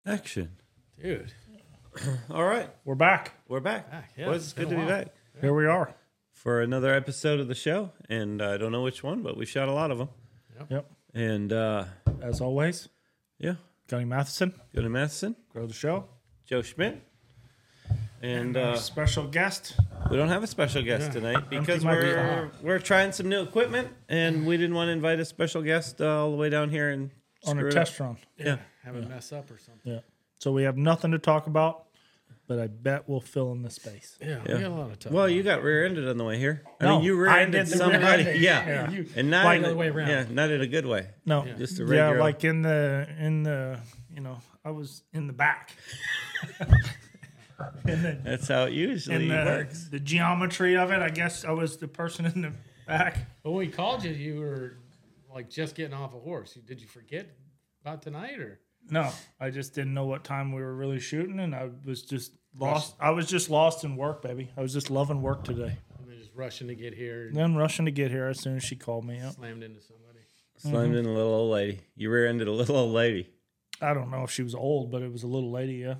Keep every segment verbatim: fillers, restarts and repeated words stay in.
Action. Dude. All right. We're back. We're back. Back, yeah, well, it's it's been good a to be while. back Here we are. for another episode of the show. And I don't know which one, but we shot a lot of them. Yep. And uh, As always, yeah, Gunny Matheson, Johnny Matheson, grow the show. Joe Schmidt. And Our uh, special guest. we don't have a special guest Yeah. tonight because Empty my we're, car. we're trying some new equipment. And we didn't want to invite a special guest uh, all the way down here and On screw a it test run. Yeah. Have a mess up or something. Yeah. So we have nothing to talk about, but I bet we'll fill in the space. Yeah, Yeah. we got a lot of time. Well, you got rear-ended on the way here. I No, mean, you I rear-ended did the somebody. rear-ending. Yeah. Yeah. You- And not Like in the a, other way around. Yeah, not in a good way. No. Yeah. Just a Yeah, regular. like in the in the you know, I was in the back. in the, That's how it usually in the, works. the geometry of it, I guess I was the person in the back. But when we called you, you were like just getting off a horse. You- Did you forget about tonight or? No, I just didn't know what time we were really shooting, and I was just lost. I was just lost in work, baby. I was just loving work today. And then just rushing to get here and Then rushing to get here as soon as she called me up. slammed into somebody. Slammed in a little old lady. You rear-ended a little old lady. I don't know if she was old, but it was a little lady, yeah.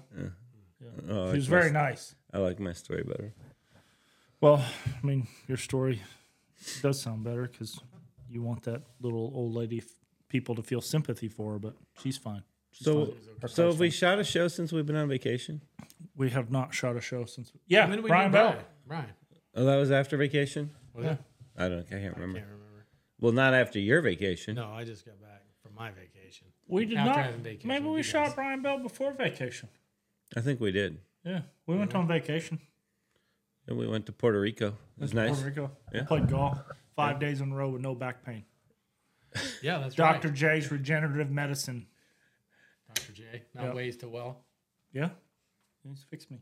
Oh, I She was like very my, nice. I like my story better. Well, I mean, your story does sound better because you want that little old lady f- people to feel sympathy for her, but she's fine. She's So, fine. so have we shot a show since we've been on vacation? We have not shot a show since. Yeah, When did we Brian do Bell. Brian? Brian. Oh, that was after vacation? Was Yeah. it? I don't. I can't remember. Can't remember. Well, not after your vacation. No, I just got back from my vacation. We did After not. having vacation Maybe with we you shot guys. Brian Bell before vacation. I think we did. Yeah, we went on vacation. And we went to Puerto Rico. It was nice. Puerto Rico. Yeah. Played golf five days in a row with no back pain. Yeah, that's Doctor right. J's Regenerative Medicine. Doctor J. Not Yep. ways to well. Yeah, he's fixed me.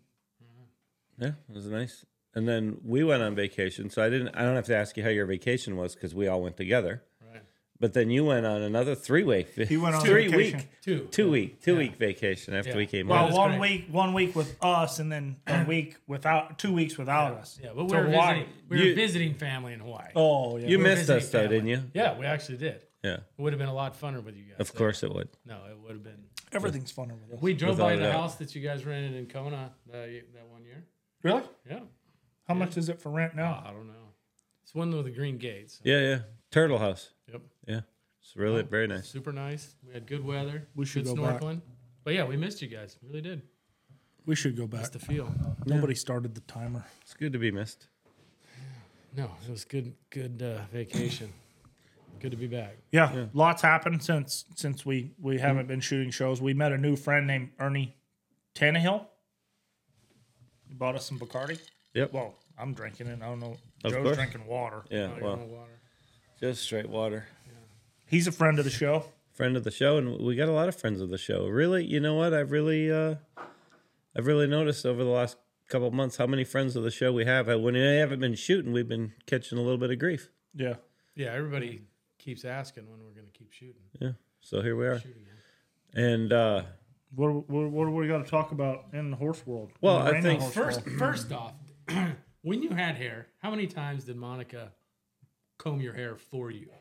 Yeah, it was nice. And then we went on vacation, so I didn't. I don't have to ask you how your vacation was because we all went together. Right. But then you went on another three week. He went on three vacation. week, Two. two week, two week vacation after Yeah. we came Well, home. that's one great. week, one week with us, and then a week without, two weeks without us. Yeah, but we To were Hawaii. visiting. We were You- visiting family in Hawaii. Oh yeah. You we were missed us visiting though, family. didn't you? Yeah, we actually did. Yeah, It would have been a lot funner with you guys. of course it would. No, it would have been. Everything's funner with us. We drove Without by a the doubt. house that you guys rented in Kona uh, that one year. Really? Yeah. How much is it for rent now? I don't know. It's one with the green gates. Yeah, yeah. Turtle House. Yep. Yeah, it's really very nice. Super nice. We had good weather. We should good go back. snorkeling. But yeah, we missed you guys. Really did. We should go back. Missed the feel. Nobody started the timer. It's good to be missed. No, it was good. Good uh, vacation. Good to be back. Yeah, lots happened since since we we haven't been shooting shows. We met a new friend named Ernie Tannehill. He bought us some Bacardi. Yep. Well, I'm drinking it. I don't know. Of Joe's course. drinking water. Yeah. Oh, you Well, want water? just straight water. He's a friend of the show. Friend of the show, and we got a lot of friends of the show. Really, you know what? I've really, uh, I've really noticed over the last couple of months how many friends of the show we have. When we haven't been shooting, we've been catching a little bit of grief. Yeah. Yeah, everybody keeps asking when we're going to keep shooting. Yeah. So here we are. Shoot again. And uh, What what what do we got to talk about in the horse world? Well, In the I reining think horse First, world? first off, when you had hair, how many times did Monica comb your hair for you?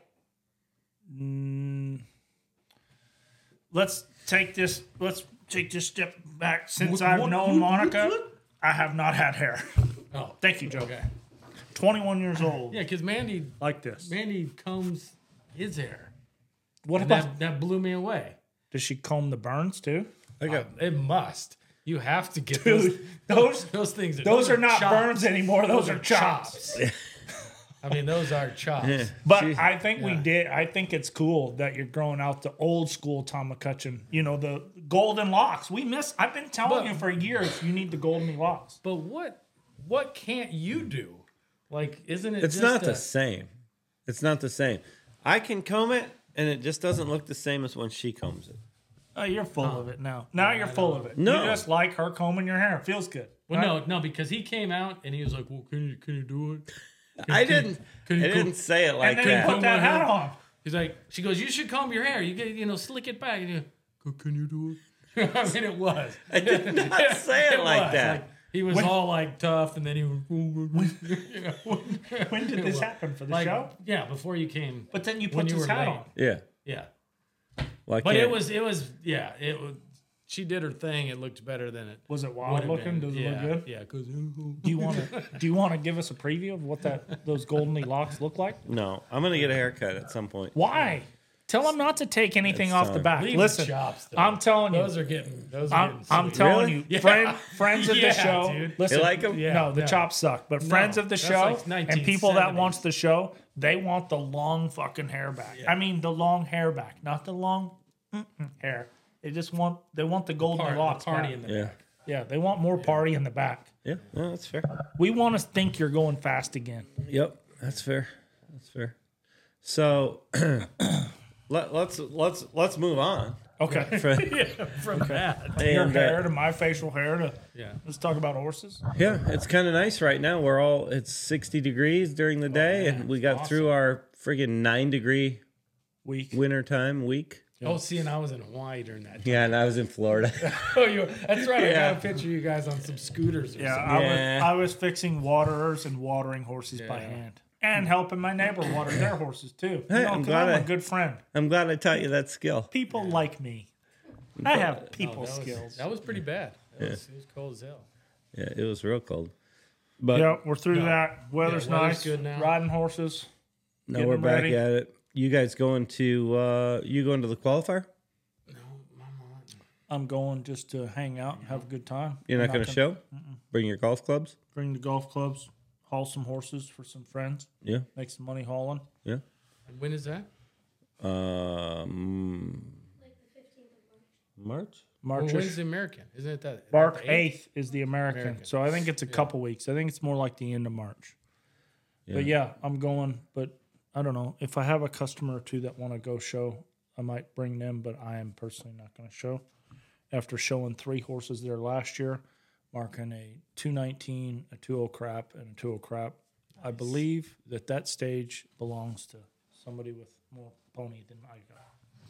Mm, let's take this. Let's take this step back. Since What- I've what- known what- Monica, what- I have not had hair. Oh, Thank you, Joe. okay. twenty-one years old. Yeah, because Mandy, Like this. Mandy combs his hair. What And about? that, that blew me away. Does she comb the burns too? I got It must. You have to get Dude, those. those Those things. Are, those are not chops. burns anymore. Those, are chops. I mean, those are chops. Yeah. But She- I think we yeah. did. I think it's cool that you're growing out the old school Tom McCutcheon. You know, the golden locks. We miss. I've been telling But- you for years. You need the golden locks. But what what can't you do? Like, isn't it? It's just not a, the same. It's not the same. I can comb it, and it just doesn't look the same as when she combs it. Oh, you're full of it now. Now you're full of it. No. You just like her combing your hair. It feels good. Well, right? no, no, because he came out and he was like, "Well, can you can you do it?" Can- I can you- didn't. can you I comb- didn't say it like And then that. you put Comb that my hat hair. on. He's like, she goes, "You should comb your hair. You get, you know, slick it back." And you go, "Can you do it?" I mean, it was. I did not say it, like was. that. Like, he was When- all like tough, and then he was. When did this happen for the like, show? yeah, before you came. But then you when put you this were hat late. on. yeah. Yeah, Well, I but it can't- was, it was, yeah, it was. she did her thing, it looked better than it. Was it would wild have looking? been. Does it yeah, look good? Yeah, because Do you want to? Do you want to give us a preview of what that those goldenly locks look like? No, I'm gonna get a haircut at some point. Why? Tell them not to take anything It's off the time. back. leave Listen, the chops. Though. I'm telling you, those are getting. Those are I'm, getting. I'm sweet. telling Really? you, Yeah. friend, friends of Yeah, the show. dude. Listen, You like 'em? Yeah, no, the no. chops suck. But friends of the that's show like and people that 1970s. wants the show, they want the long fucking hair back. I mean, the long hair back, not the long mm-mm hair. They just want they want the golden Part- locks party back. in the Yeah, back. Yeah, they want more party in the back. yeah, no, that's fair. We want to think you're going fast again. Yep, that's fair. That's fair. So let, let's let's let's move on. Okay. From that. Your And, uh, hair to my facial hair to Yeah. let's talk about horses. Yeah, it's kind of nice right now. We're all it's sixty degrees during the day, man, and we it's got awesome. through our friggin' nine degree Week. winter time week. Oh, see, and I was in Hawaii during that. Yeah, and I was in Florida. Oh, you. That's right. I Yeah. got a picture of you guys on some scooters. Or Yeah, something. I Yeah. was I was fixing waterers and watering horses by Yeah. hand. And helping my neighbor water their horses too. Hey, You know, I'm 'cause glad I'm a I- good friend. I'm glad I taught you that skill. People like me. I have No, people that was- skills. That was pretty bad. That was, it was cold as hell. Yeah, it was real cold. But Yeah, we're through Yeah. that. Weather's Yeah, weather's nice. good now. Riding horses. now getting we're them back ready. at it. You guys going to uh you going to the qualifier? No, Mama. I'm going just to hang out and have a good time. You're I'm not going to show? Bring your golf clubs? Bring the golf clubs, haul some horses for some friends, Yeah. make some money hauling. Yeah. And when is that? Um March? Well, March. when's the American? Isn't it that? March the eighth is the American. American. So I think it's a couple weeks. I think it's more like the end of March. But yeah, I'm going. But I don't know. If I have a customer or two that want to go show, I might bring them, but I am personally not going to show. After showing three horses there last year, marking a two nineteen, a two oh crap, and a two oh crap, I believe that that stage belongs to somebody with more pony than I got.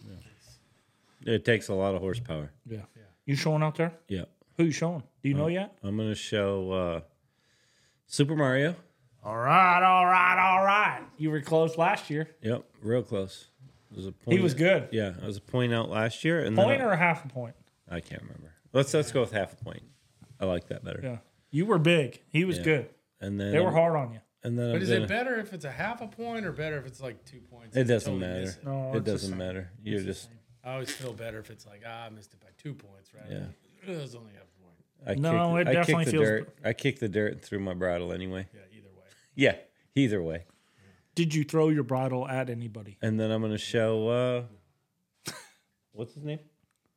It takes a lot of horsepower. Yeah. You showing out there? Yeah. Who you showing? Do you know yet? I'm going to show uh Super Mario. All right, all right, all right. You were close last year. Yep, real close. It was a point. He was good. Yeah, I was a point out last year, and Point then or a half a point? I, I can't remember. Let's let's go with half a point. I like that better. Yeah. You were big. He was Yeah. good. And then They were I'm- hard on you. And then But I'm is gonna, it better if it's a half a point or better if it's like two points? It and you doesn't totally matter. miss it? No, It it's the doesn't same. matter. You're just I always feel better if it's like, ah, I missed it by two points, right? Yeah. It was only half a point. I No, kicked, it I definitely kicked the feels- dirt. I kicked the dirt through my bridle anyway. Yeah, either way. Yeah, either way. Did you throw your bridle at anybody? And then I'm gonna show uh what's his name?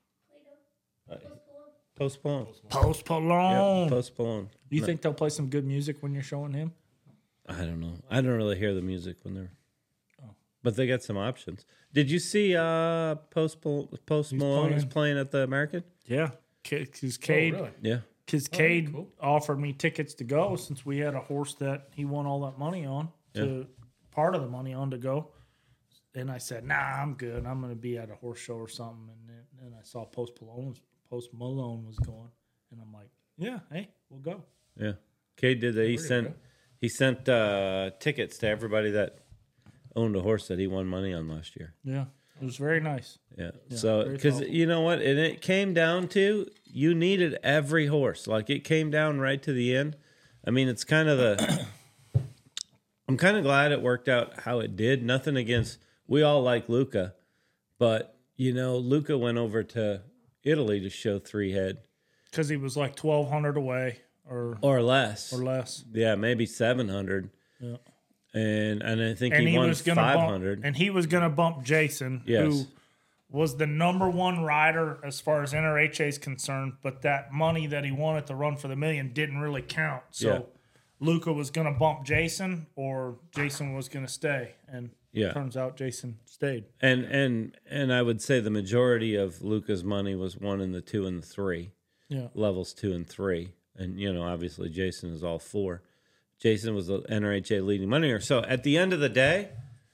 Uh, Post Malone. Post Yeah, Malone. Post Malone. Do you No, think they'll play some good music when you're showing him? I don't know. I don't really hear the music when they're. Oh. But they got some options. Did you see uh Post Mal- Post Malone was playing at the American? Yeah. Because Oh, Cade, really? Yeah. because Cade cool. offered me tickets to go since we had a horse that he won all that money on, to part of the money on to go. And I said, nah, I'm good. I'm going to be at a horse show or something. And then and I saw Post Malone, was, Post Malone was going. And I'm like, yeah, hey, we'll go. Yeah. Cade did that. He Where'd he sent go? he sent uh tickets to everybody that owned a horse that he won money on last year. Yeah. It was very nice. Yeah. so very because thoughtful. you know what, and it came down to you needed every horse. Like it came down right to the end. I mean, it's kind of the. I'm kind of glad it worked out how it did. Nothing against. We all like Luca, but you know, Luca went over to Italy to show three head Because he was like twelve hundred away or, or less. or less. Yeah, maybe seven hundred. Yeah. And and I think And he, he won was gonna five bump, hundred. and he was gonna bump Jason, Yes. who was the number one rider as far as N R H A is concerned. But that money that he won at the Run for the Million didn't really count. So Yeah. Luca was gonna bump Jason, or Jason was gonna stay. And Yeah. turns out Jason stayed. And and and I would say the majority of Luca's money was one in the two and the three. Yeah. Levels two and three. And you know, obviously Jason is all four. Jason was the N R H A leading money earner. So at the end of the day,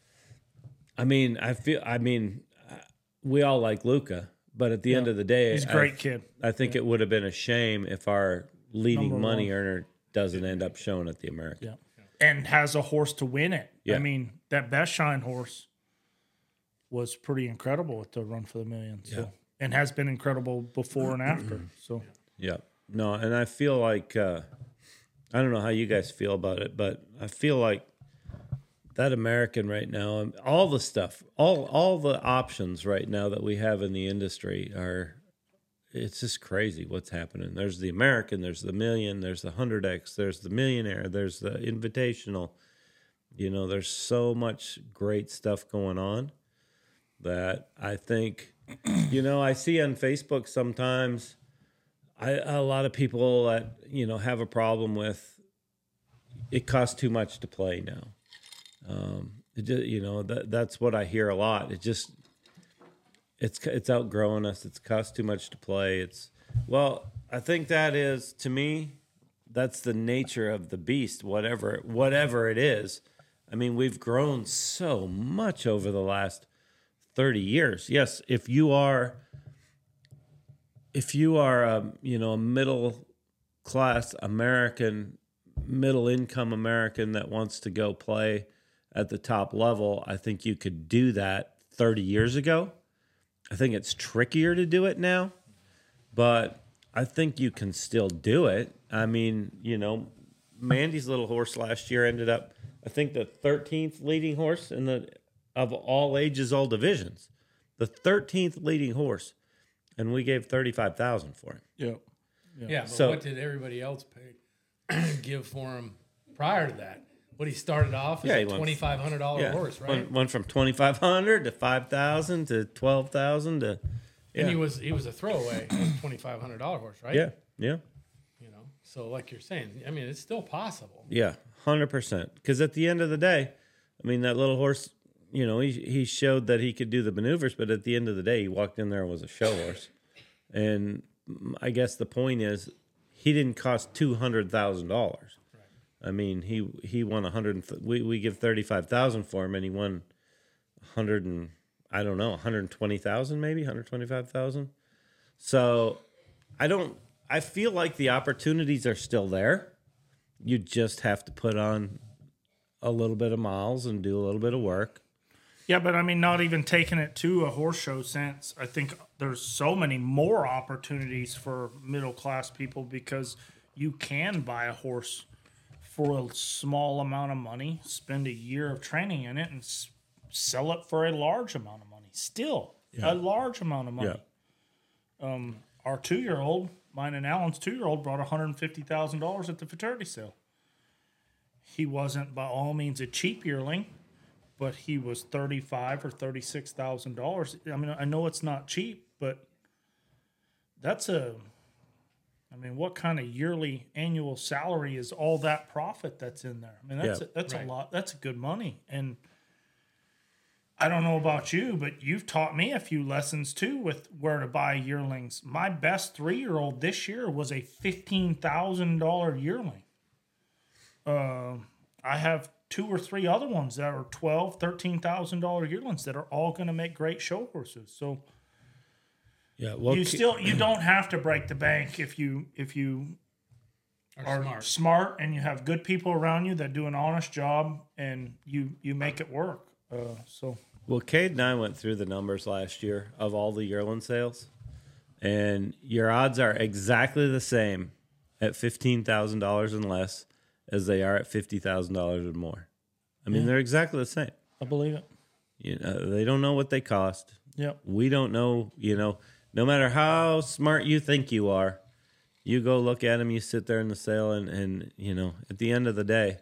I mean, I feel I mean, uh, we all like Luca, but at the end of the day, He's a I- great kid. I think it would have been a shame if our leading Number money one. earner doesn't end up showing at the American. Yeah. And has a horse to win it. Yeah. I mean, that Best Shine horse was pretty incredible at the Run for the Million. So and has been incredible before and after. So Yeah. No, and I feel like uh, I don't know how you guys feel about it, but I feel like that American right now, and all the stuff, all all the options right now that we have in the industry are, it's just crazy what's happening. There's the American, there's the Million, there's the one hundred X, there's the Millionaire, there's the Invitational. You know, there's so much great stuff going on that I think, you know, I see on Facebook sometimes I, a lot of people that, you know, have a problem with it costs too much to play now. Um, it just, you know, that that's what I hear a lot. It just, it's, it's outgrowing us. It's cost too much to play. It's, well, I think that is, to me, that's the nature of the beast, whatever, whatever it is. I mean, we've grown so much over the last thirty years. Yes, if you are, if you are, a, you know, a middle class American, middle income American that wants to go play at the top level, I think you could do that thirty years ago. I think it's trickier to do it now, but I think you can still do it. I mean, you know, Mandy's little horse last year ended up, I think, the thirteenth leading horse in the of all ages, all divisions, the thirteenth leading horse, and we gave thirty-five thousand for him. yeah, Yeah, but So- what did everybody else pay give for him prior to that? What he started off as Yeah, he a went- twenty five hundred dollar Yeah, horse, right? went, went from twenty-five hundred to five thousand to twelve thousand to yeah, And he was he was a throwaway twenty five hundred dollar horse, right? yeah, yeah. You know, so like you're saying, I mean, it's still possible. Yeah, hundred percent. Because at the end of the day, I mean, that little horse, you know, he he showed that he could do the maneuvers, but at the end of the day, he walked in there and was a show horse. And I guess the point is, he didn't cost two hundred thousand dollars. I mean, he he won a hundred. We we give thirty five thousand for him, and he won a hundred and I don't know, one hundred twenty thousand, maybe one hundred twenty five thousand. So I don't. I feel like the opportunities are still there. You just have to put on a little bit of miles and do a little bit of work. yeah. But I mean, not even taking it to a horse show sense. I think there's so many more opportunities for middle class people because you can buy a horse for a small amount of money, spend a year of training in it, and s- sell it for a large amount of money. Still, a large amount of money. Um, our two-year-old, mine and Alan's two-year-old, brought one hundred fifty thousand dollars at the fraternity sale. He wasn't by all means a cheap yearling, but he was thirty-five or thirty-six thousand dollars. I mean, I know it's not cheap, but that's a. I mean, what kind of yearly annual salary is all that profit that's in there? I mean, that's Yeah. a, that's Right. a lot. That's good money. And I don't know about you, but you've taught me a few lessons too with where to buy yearlings. My best three-year-old this year was a fifteen thousand dollar yearling. Uh, I have two or three other ones that are twelve, thirteen thousand dollar yearlings that are all going to make great show horses. So. Yeah, well, You still you don't have to break the bank if you if you Are are smart. smart and you have good people around you that do an honest job and you you make it work. Uh, so Well, Cade and I went through the numbers last year of all the yearling sales, and your odds are exactly the same at fifteen thousand dollars and less as they are at fifty thousand dollars and more. I mean, they're exactly the same. I believe it. You know, they don't know what they cost. Yep. We don't know, you know, no matter how smart you think you are, you go look at them, you sit there in the sale, and, and you know, at the end of the day,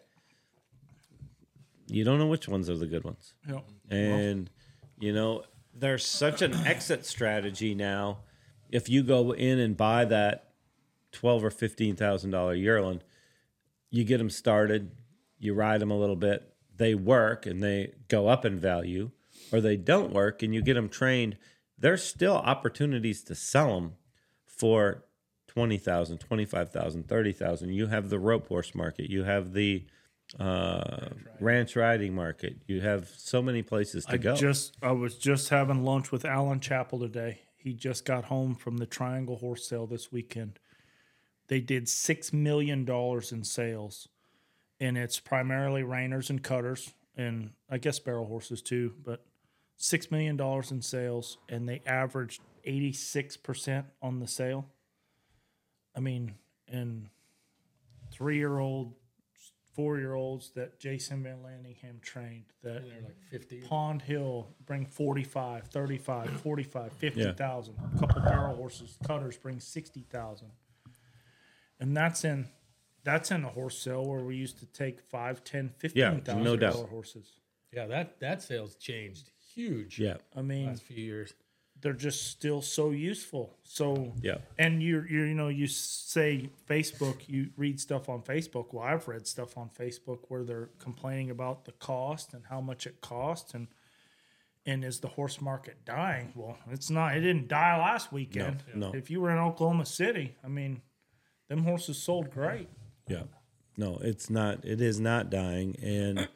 you don't know which ones are the good ones. Yep. And, you know, there's such an exit strategy now. If you go in and buy that twelve or fifteen thousand dollar yearling, you get them started, you ride them a little bit, they work and they go up in value, or they don't work and you get them trained. There's still opportunities to sell them for twenty thousand, twenty-five thousand, thirty thousand. You have the rope horse market, you have the uh, ranch riding market. You have so many places to I go. just I was just having lunch with Alan Chappell today. He just got home from the Triangle Horse Sale this weekend. They did six million dollars in sales, and it's primarily reiners and cutters, and I guess barrel horses too. But six million dollars in sales, and they averaged eighty-six percent on the sale. I mean, and three-year-old, four-year-olds that Jason Van Landingham trained, that They're like fifty. Pond Hill bring forty-five, thirty-five, forty-five, fifty thousand. A couple barrel horses, cutters bring sixty thousand. And that's in that's in a horse sale where we used to take five, ten, fifteen thousand no doubt. dollar horses. Yeah, that that sales changed huge. Yeah. I mean, last few years. they're just still so useful. So Yeah. and you you you know you say Facebook, you read stuff on Facebook. Well, I've read stuff on Facebook where they're complaining about the cost and how much it costs, and and is the horse market dying? Well, it's not. It didn't die last weekend. No, no. If you were in Oklahoma City, I mean, them horses sold great. Yeah. No, it's not. It is not dying. And,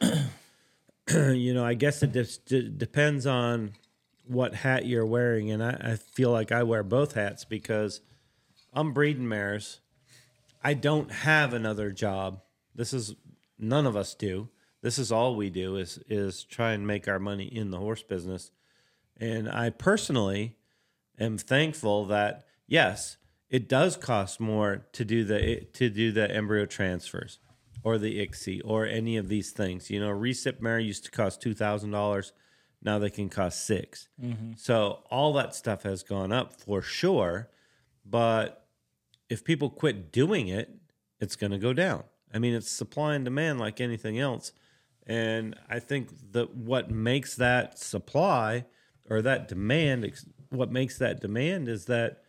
you know, I guess it just d- depends on what hat you're wearing. And I, I feel like I wear both hats because I'm breeding mares. I don't have another job. This is, none of us do. This is all we do is, is try and make our money in the horse business. And I personally am thankful that, yes, it does cost more to do the to do the embryo transfers or the I C S I or any of these things. You know, a recip mare used to cost two thousand dollars. Now they can cost six. Mm-hmm. So all that stuff has gone up for sure. But if people quit doing it, it's going to go down. I mean, it's supply and demand like anything else. And I think that what makes that supply or that demand, what makes that demand is that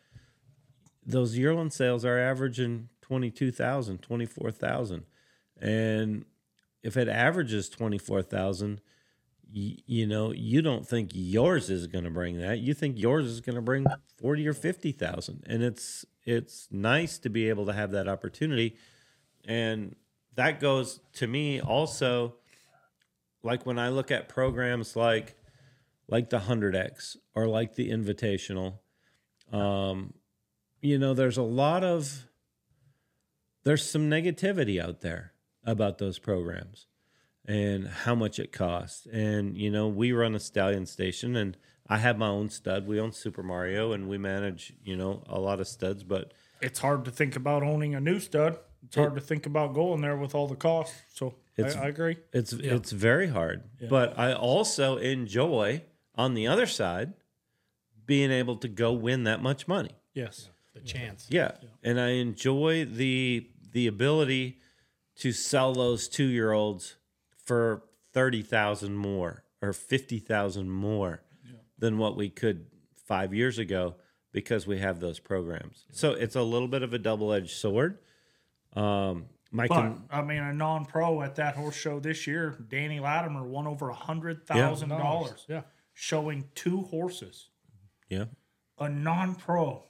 those yearling sales are averaging twenty-two thousand, twenty-four thousand. And if it averages twenty-four thousand, y- you know, you don't think yours is going to bring that. You think yours is going to bring forty or fifty thousand. And it's it's nice to be able to have that opportunity. And that goes to me also, like when I look at programs like like the one hundred X or like the Invitational, um, you know, there's a lot of, there's some negativity out there about those programs and how much it costs. And, you know, we run a stallion station and I have my own stud. We own Super Mario and we manage, you know, a lot of studs, but It's hard to think about owning a new stud. It's hard to think about going there with all the costs. So I, It's- I agree. it's, it's very hard. But I also enjoy on the other side being able to go win that much money. Yes. The chance. Yeah. And I enjoy the the ability to sell those two year olds for thirty thousand more or fifty thousand more than what we could five years ago because we have those programs. So it's a little bit of a double edged sword. Um my But con- I mean, a non-pro at that horse show this year, Danny Latimer won over a hundred thousand dollars Yeah. showing two horses. yeah. A non-pro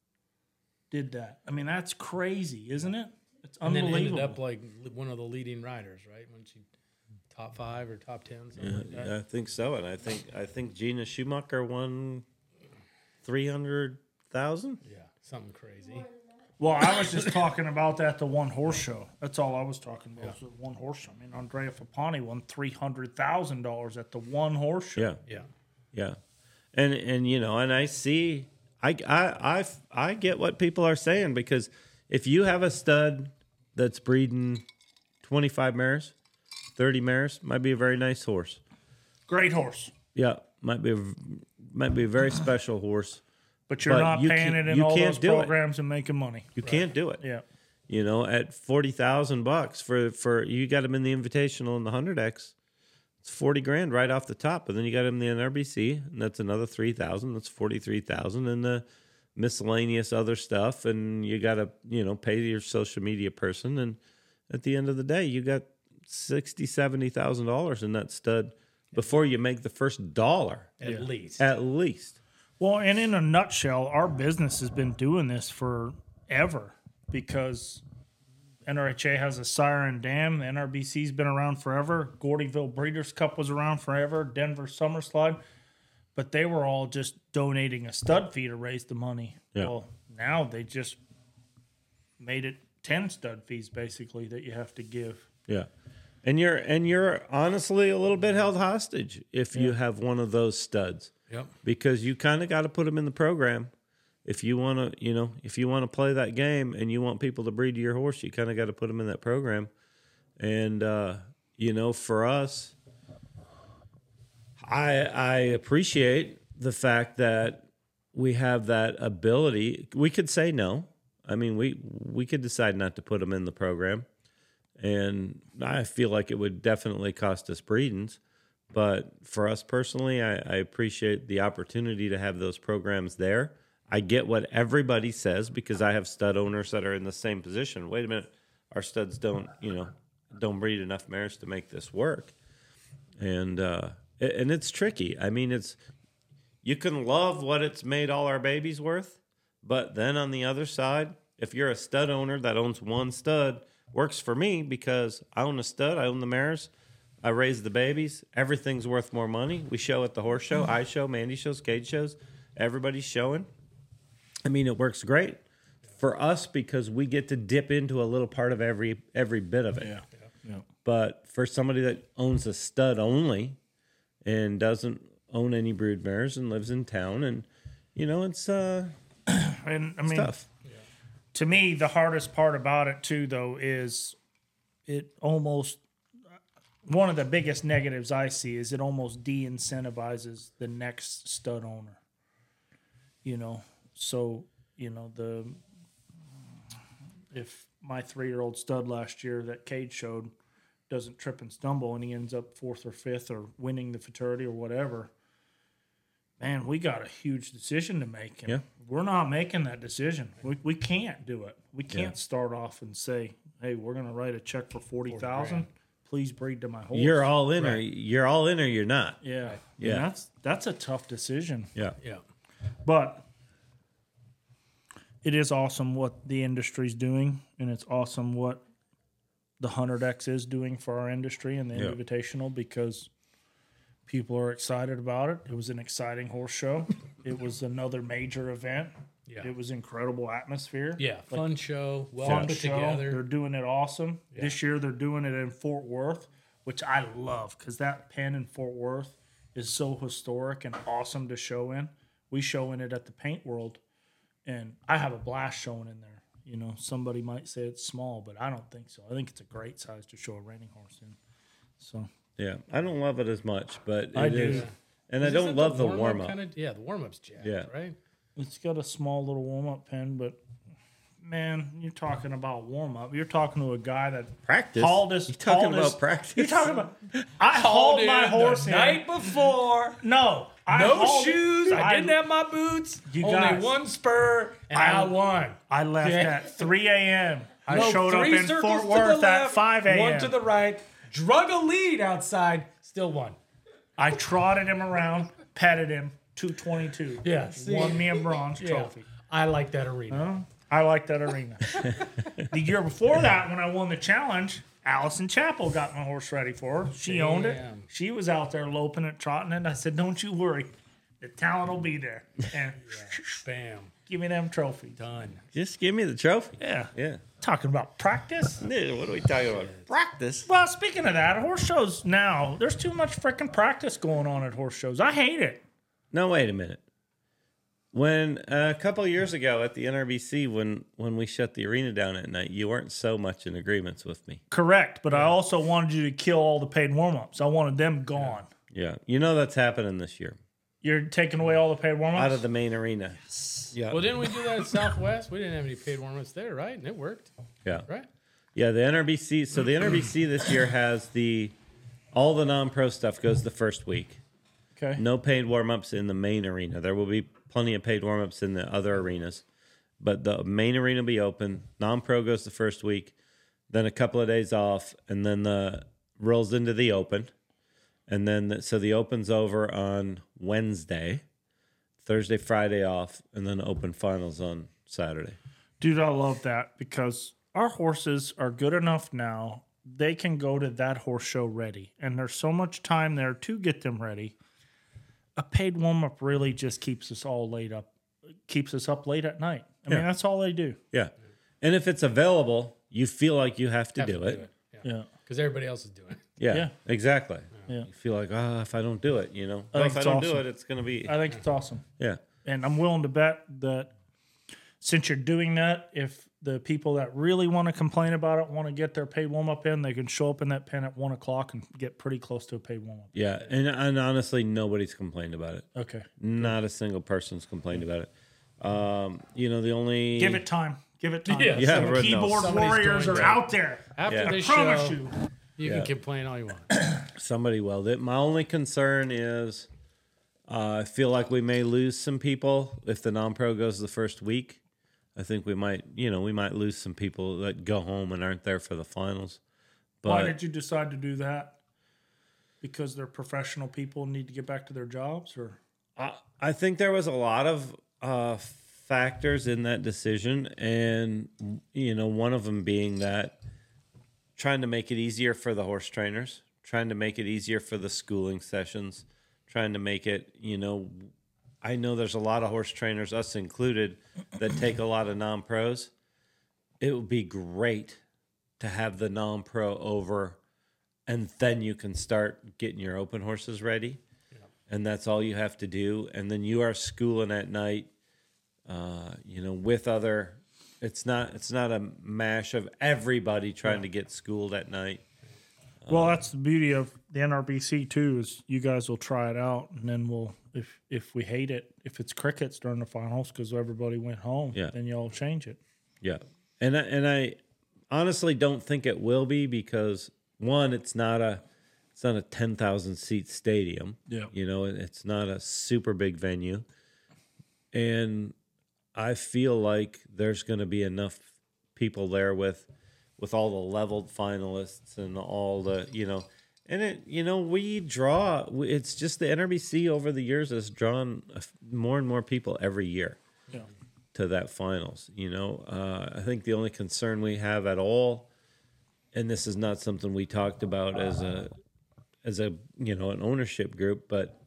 did that. I mean, that's crazy, isn't it? It's And then unbelievable. ended up like one of the leading riders, right? When she top five or top ten, something like that. I think so. And I think I think Gina Schumacher won three hundred thousand. Yeah, something crazy. Well, I was just talking about that the one horse show. That's all I was talking about. Was the one horse show. I mean, Andrea Fapani won three hundred thousand dollars at the one horse show. Yeah. Yeah. Yeah, and and you know, and I see, I I I I get what people are saying because if you have a stud that's breeding twenty-five mares, thirty mares, might be a very nice horse. Great horse, Yeah, might be a, might be a very special horse. but you're But not you paying can't- it in you all can't those do it. programs and making money. You can't do it. Yeah, You know, at forty thousand bucks for for you got him in the Invitational and the hundred X. It's forty grand right off the top, and then you got him in the N R B C, and that's another three thousand. That's forty three thousand, and the miscellaneous other stuff, and you got to you know pay your social media person, and at the end of the day, you got sixty seventy thousand dollars in that stud before you make the first dollar, At least. at least. Well, and in a nutshell, our business has been doing this forever because N R H A has a Siren Dam. The N R B C's been around forever. Gordyville Breeders' Cup was around forever. Denver Summer Slide. But they were all just donating a stud fee to raise the money. Yeah. Well, now they just made it ten stud fees basically that you have to give. Yeah. And you're and you're honestly a little bit held hostage if you have one of those studs. Yep. because you kind of got to put them in the program. If you want to, you know, if you want to play that game and you want people to breed to your horse, you kind of got to put them in that program. And, uh, you know, for us, I, I appreciate the fact that we have that ability. We could say no. I mean, we, we could decide not to put them in the program. And I feel like it would definitely cost us breedings. But for us personally, I, I appreciate the opportunity to have those programs there. I get what everybody says because I have stud owners that are in the same position. Wait a minute, our studs don't, you know, don't breed enough mares to make this work, and uh, and it's tricky. I mean, it's you can love what it's made all our babies worth, but then on the other side, if you're a stud owner that owns one stud, works for me because I own a stud, I own the mares, I raise the babies. Everything's worth more money. We show at the horse show, I show, Mandy shows, Cade shows. Everybody's showing. I mean, it works great for us because we get to dip into a little part of every every bit of it. Yeah. Yeah. But for somebody that owns a stud only and doesn't own any brood mares and lives in town, and you know, it's uh, And I mean, tough. to me, the hardest part about it too, though, is it almost one of the biggest negatives I see is it almost de-incentivizes the next stud owner. You know, so you know the if my three-year-old stud last year that Cade showed doesn't trip and stumble and he ends up fourth or fifth or winning the futurity or whatever, man, we got a huge decision to make. And Yeah. we're not making that decision. We we can't do it. We can't Yeah. start off and say, hey, we're going to write a check for forty thousand dollars. Please breed to my horse. You're all in, or Right. you're all in, or you're not. Yeah. Yeah. And that's, that's a tough decision. Yeah, Yeah. But it is awesome what the industry's doing, and it's awesome what the one hundred X is doing for our industry and the Yeah. Invitational because people are excited about it. It was an exciting horse show. It was another major event. Yeah. It was incredible atmosphere. Yeah. Fun show. Well Fun put show. together. They're doing it awesome. This year they're doing it in Fort Worth, which I love because that pen in Fort Worth is so historic and awesome to show in. We show in it at the Paint World, and I have a blast showing in there. You know, somebody might say it's small, but I don't think so. I think it's a great size to show a reining horse in. So yeah. I don't love it as much, but it I do. is, and I Is don't it love the warm-up warm up. kinda- yeah, the warm up's jacked, Yeah. right? it's got a small little warm up pen, but man, you're talking about warm up. You're talking to a guy that Practice. hauled us. You talking hauled us- about practice? You're talking about. I hauled my in horse the in. night before. No, I No hauled- shoes. I, didn't have my boots. You only guys- one spur, and I, I- won. I left Yeah. at three a.m. I No, showed up three in circles Fort to Worth the at left, five One a.m. to the right. Drug a lead outside. Still won. I trotted him around, petted him. two twenty-two. Yeah, see? Won me a bronze Yeah. trophy. I like that arena. I like that arena. The year before that, when I won the challenge, Allison Chappell got my horse ready for her. She owned it. Damn. She was out there loping it, trotting it. I said, don't you worry. The talent will be there. And Bam. give me them trophies. Done. Just give me the trophy. Yeah. Yeah. Talking about practice. Dude, what are we talking about? Practice. Well, speaking of that, horse shows now, there's too much freaking practice going on at horse shows. I hate it. No, wait a minute. When uh, a couple of years ago at the N R B C, when when we shut the arena down at night, you weren't so much in agreements with me. Correct. But I also wanted you to kill all the paid warm ups. I wanted them gone. Yeah, you know that's happening this year You're taking away all the paid warm ups? out of the main arena. Yeah, Well, didn't we do that at Southwest? We didn't have any paid warm ups there, right? And it worked, yeah, right? yeah. The N R B C. So the N R B C this year has the all the non-pro stuff goes the first week. Okay. No paid warm-ups in the main arena. There will be plenty of paid warm-ups in the other arenas, but the main arena will be open. Non-pro goes the first week, then a couple of days off, and then the rolls into the open, and then the, so the open's over on Wednesday, Thursday, Friday off, and then open finals on Saturday. Dude, I love that because our horses are good enough now. They can go to that horse show ready, and there's so much time there to get them ready. A paid warm up really just keeps us all laid up, keeps us up late at night. I mean, Yeah. that's all they do. Yeah, and if it's available, you feel like you have to Have do to it. Yeah. Yeah. Because everybody else is doing it. Yeah, Yeah. exactly. Yeah. You feel like, ah, if I don't do it, you know, I well, think if I it's don't awesome. do it, it's going to be, I think it's awesome. yeah. And I'm willing to bet that since you're doing that, if the people that really want to complain about it want to get their paid warm up in, they can show up in that pen at one o'clock and get pretty close to a paid warm up. Yeah. And, and honestly, nobody's complained about it. Okay. Not a single person's complained about it. Um, you know, the only. Give it time. Give it time. Yeah, Yeah, Some Red keyboard Nose. Somebody's warriors going are to- out there. After Yeah. I this promise show, you. you Yeah. can complain all you want. Somebody will. That- My only concern is uh, I feel like we may lose some people if the non-pro goes the first week. I think we might, you know, we might lose some people that go home and aren't there for the finals. But Why did you decide to do that? Because they're professional people and need to get back to their jobs, or I, I think there was a lot of uh, factors in that decision, and you know, one of them being that trying to make it easier for the horse trainers, trying to make it easier for the schooling sessions, trying to make it, you know, I know there's a lot of horse trainers, us included, that take a lot of non-pros. It would be great to have the non-pro over, and then you can start getting your open horses ready. And that's all you have to do. And then you are schooling at night, uh, you know, with other. It's not. It's not a mash of everybody trying to get schooled at night. well, that's the beauty of the N R B C too. Is you guys will try it out, and then we'll if if we hate it, if it's crickets during the finals because everybody went home, Yeah. then y'all change it. Yeah, and I, and I honestly don't think it will be because one, it's not a it's not a ten thousand seat stadium. Yeah. you know, it's not a super big venue, and I feel like there's going to be enough people there with with all the leveled finalists and all the, you know, and it, you know, we draw. It's just the N R B C over the years has drawn a f- more and more people every year Yeah. to that finals. You know, uh, I think the only concern we have at all, and this is not something we talked about as a as a you know an ownership group, but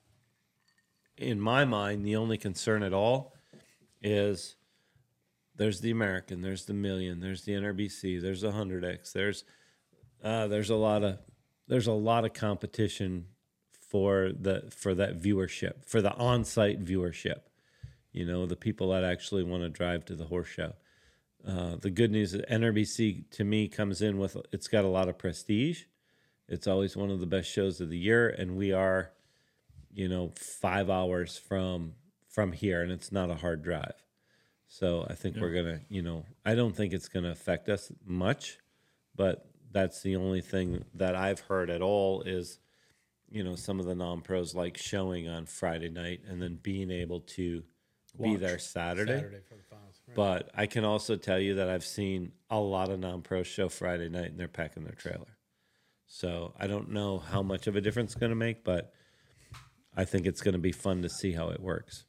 in my mind, the only concern at all is there's the American, there's the Million, there's the N R B C, there's the one hundred X, there's uh, there's a lot of there's a lot of competition for the for that viewership, for the on-site viewership. You know, the people that actually want to drive to the horse show. Uh, the good news is N R B C to me comes in with it's got a lot of prestige. It's always one of the best shows of the year, and we are, you know, five hours from from here, and it's not a hard drive. So I think we're gonna, you know, I don't think it's gonna affect us much, but that's the only thing that I've heard at all is, you know, some of the non-pros like showing on Friday night and then being able to be there Saturday. Saturday for the finals. Right. But I can also tell you that I've seen a lot of non-pros show Friday night and they're packing their trailer. So I don't know how much of a difference it's going to make, but I think it's going to be fun to see how it works.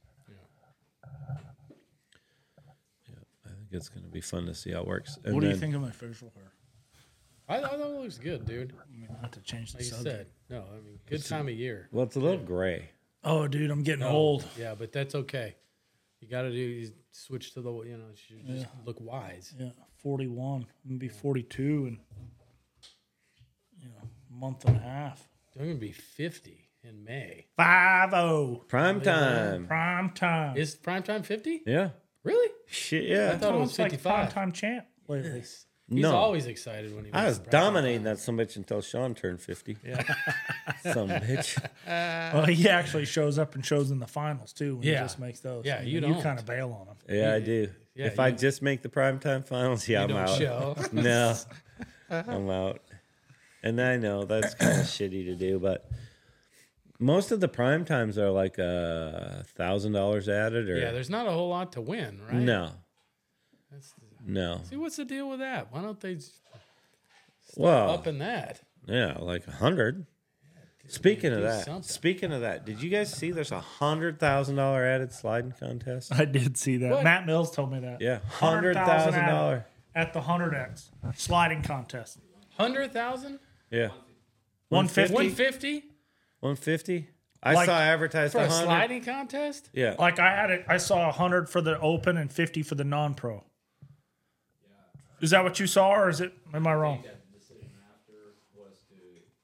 Yeah, I think it's going to be fun to see how it works. And What do you then- think of my facial hair? I thought that looks good, dude. I mean, not to change the Like you subject. said, no, I mean, good time of year. Well, it's a little gray. Oh, dude, I'm getting No, old. Yeah, but that's okay. You got to do you switch to the you know you just look wise. Yeah, forty-one. I'm gonna be forty-two in you know a month and a half. I'm gonna be fifty in May. Five oh Prime time. prime time. Is primetime fifty? Yeah. Really? Shit, yeah. I thought it was Tom's like fifty-five. time champ lately. He's No. always excited when he. I was makes primetime. dominating that some bitch until Sean turned fifty. Yeah. Some bitch. Well, he actually shows up and shows in the finals too. When Yeah. he just makes those. Yeah, I you mean, You don't. kind of bail on him. Yeah, I do. Yeah, if I you- just make the primetime finals, yeah, I'm don't out. show. No, I'm out. And I know that's kind of shitty to do, but most of the prime times are like a thousand dollars added, or Yeah, there's not a whole lot to win, right? no, That's, no. see, what's the deal with that? Why don't they s- Well, up in that? yeah, like a hundred. Speaking of do that, something. speaking of that, did you guys see there's a hundred thousand dollar added sliding contest? I did see that. What? Matt Mills told me that. Yeah, hundred thousand dollar. at the hundred X sliding contest. Hundred thousand? Yeah, One fifty. One fifty one fifty. I Like, saw advertised for a a hundred. sliding contest? Yeah, Like I had it. I saw a hundred for the open and fifty for the non-pro. Is that what you saw, or is it? Am I wrong? That decision after was to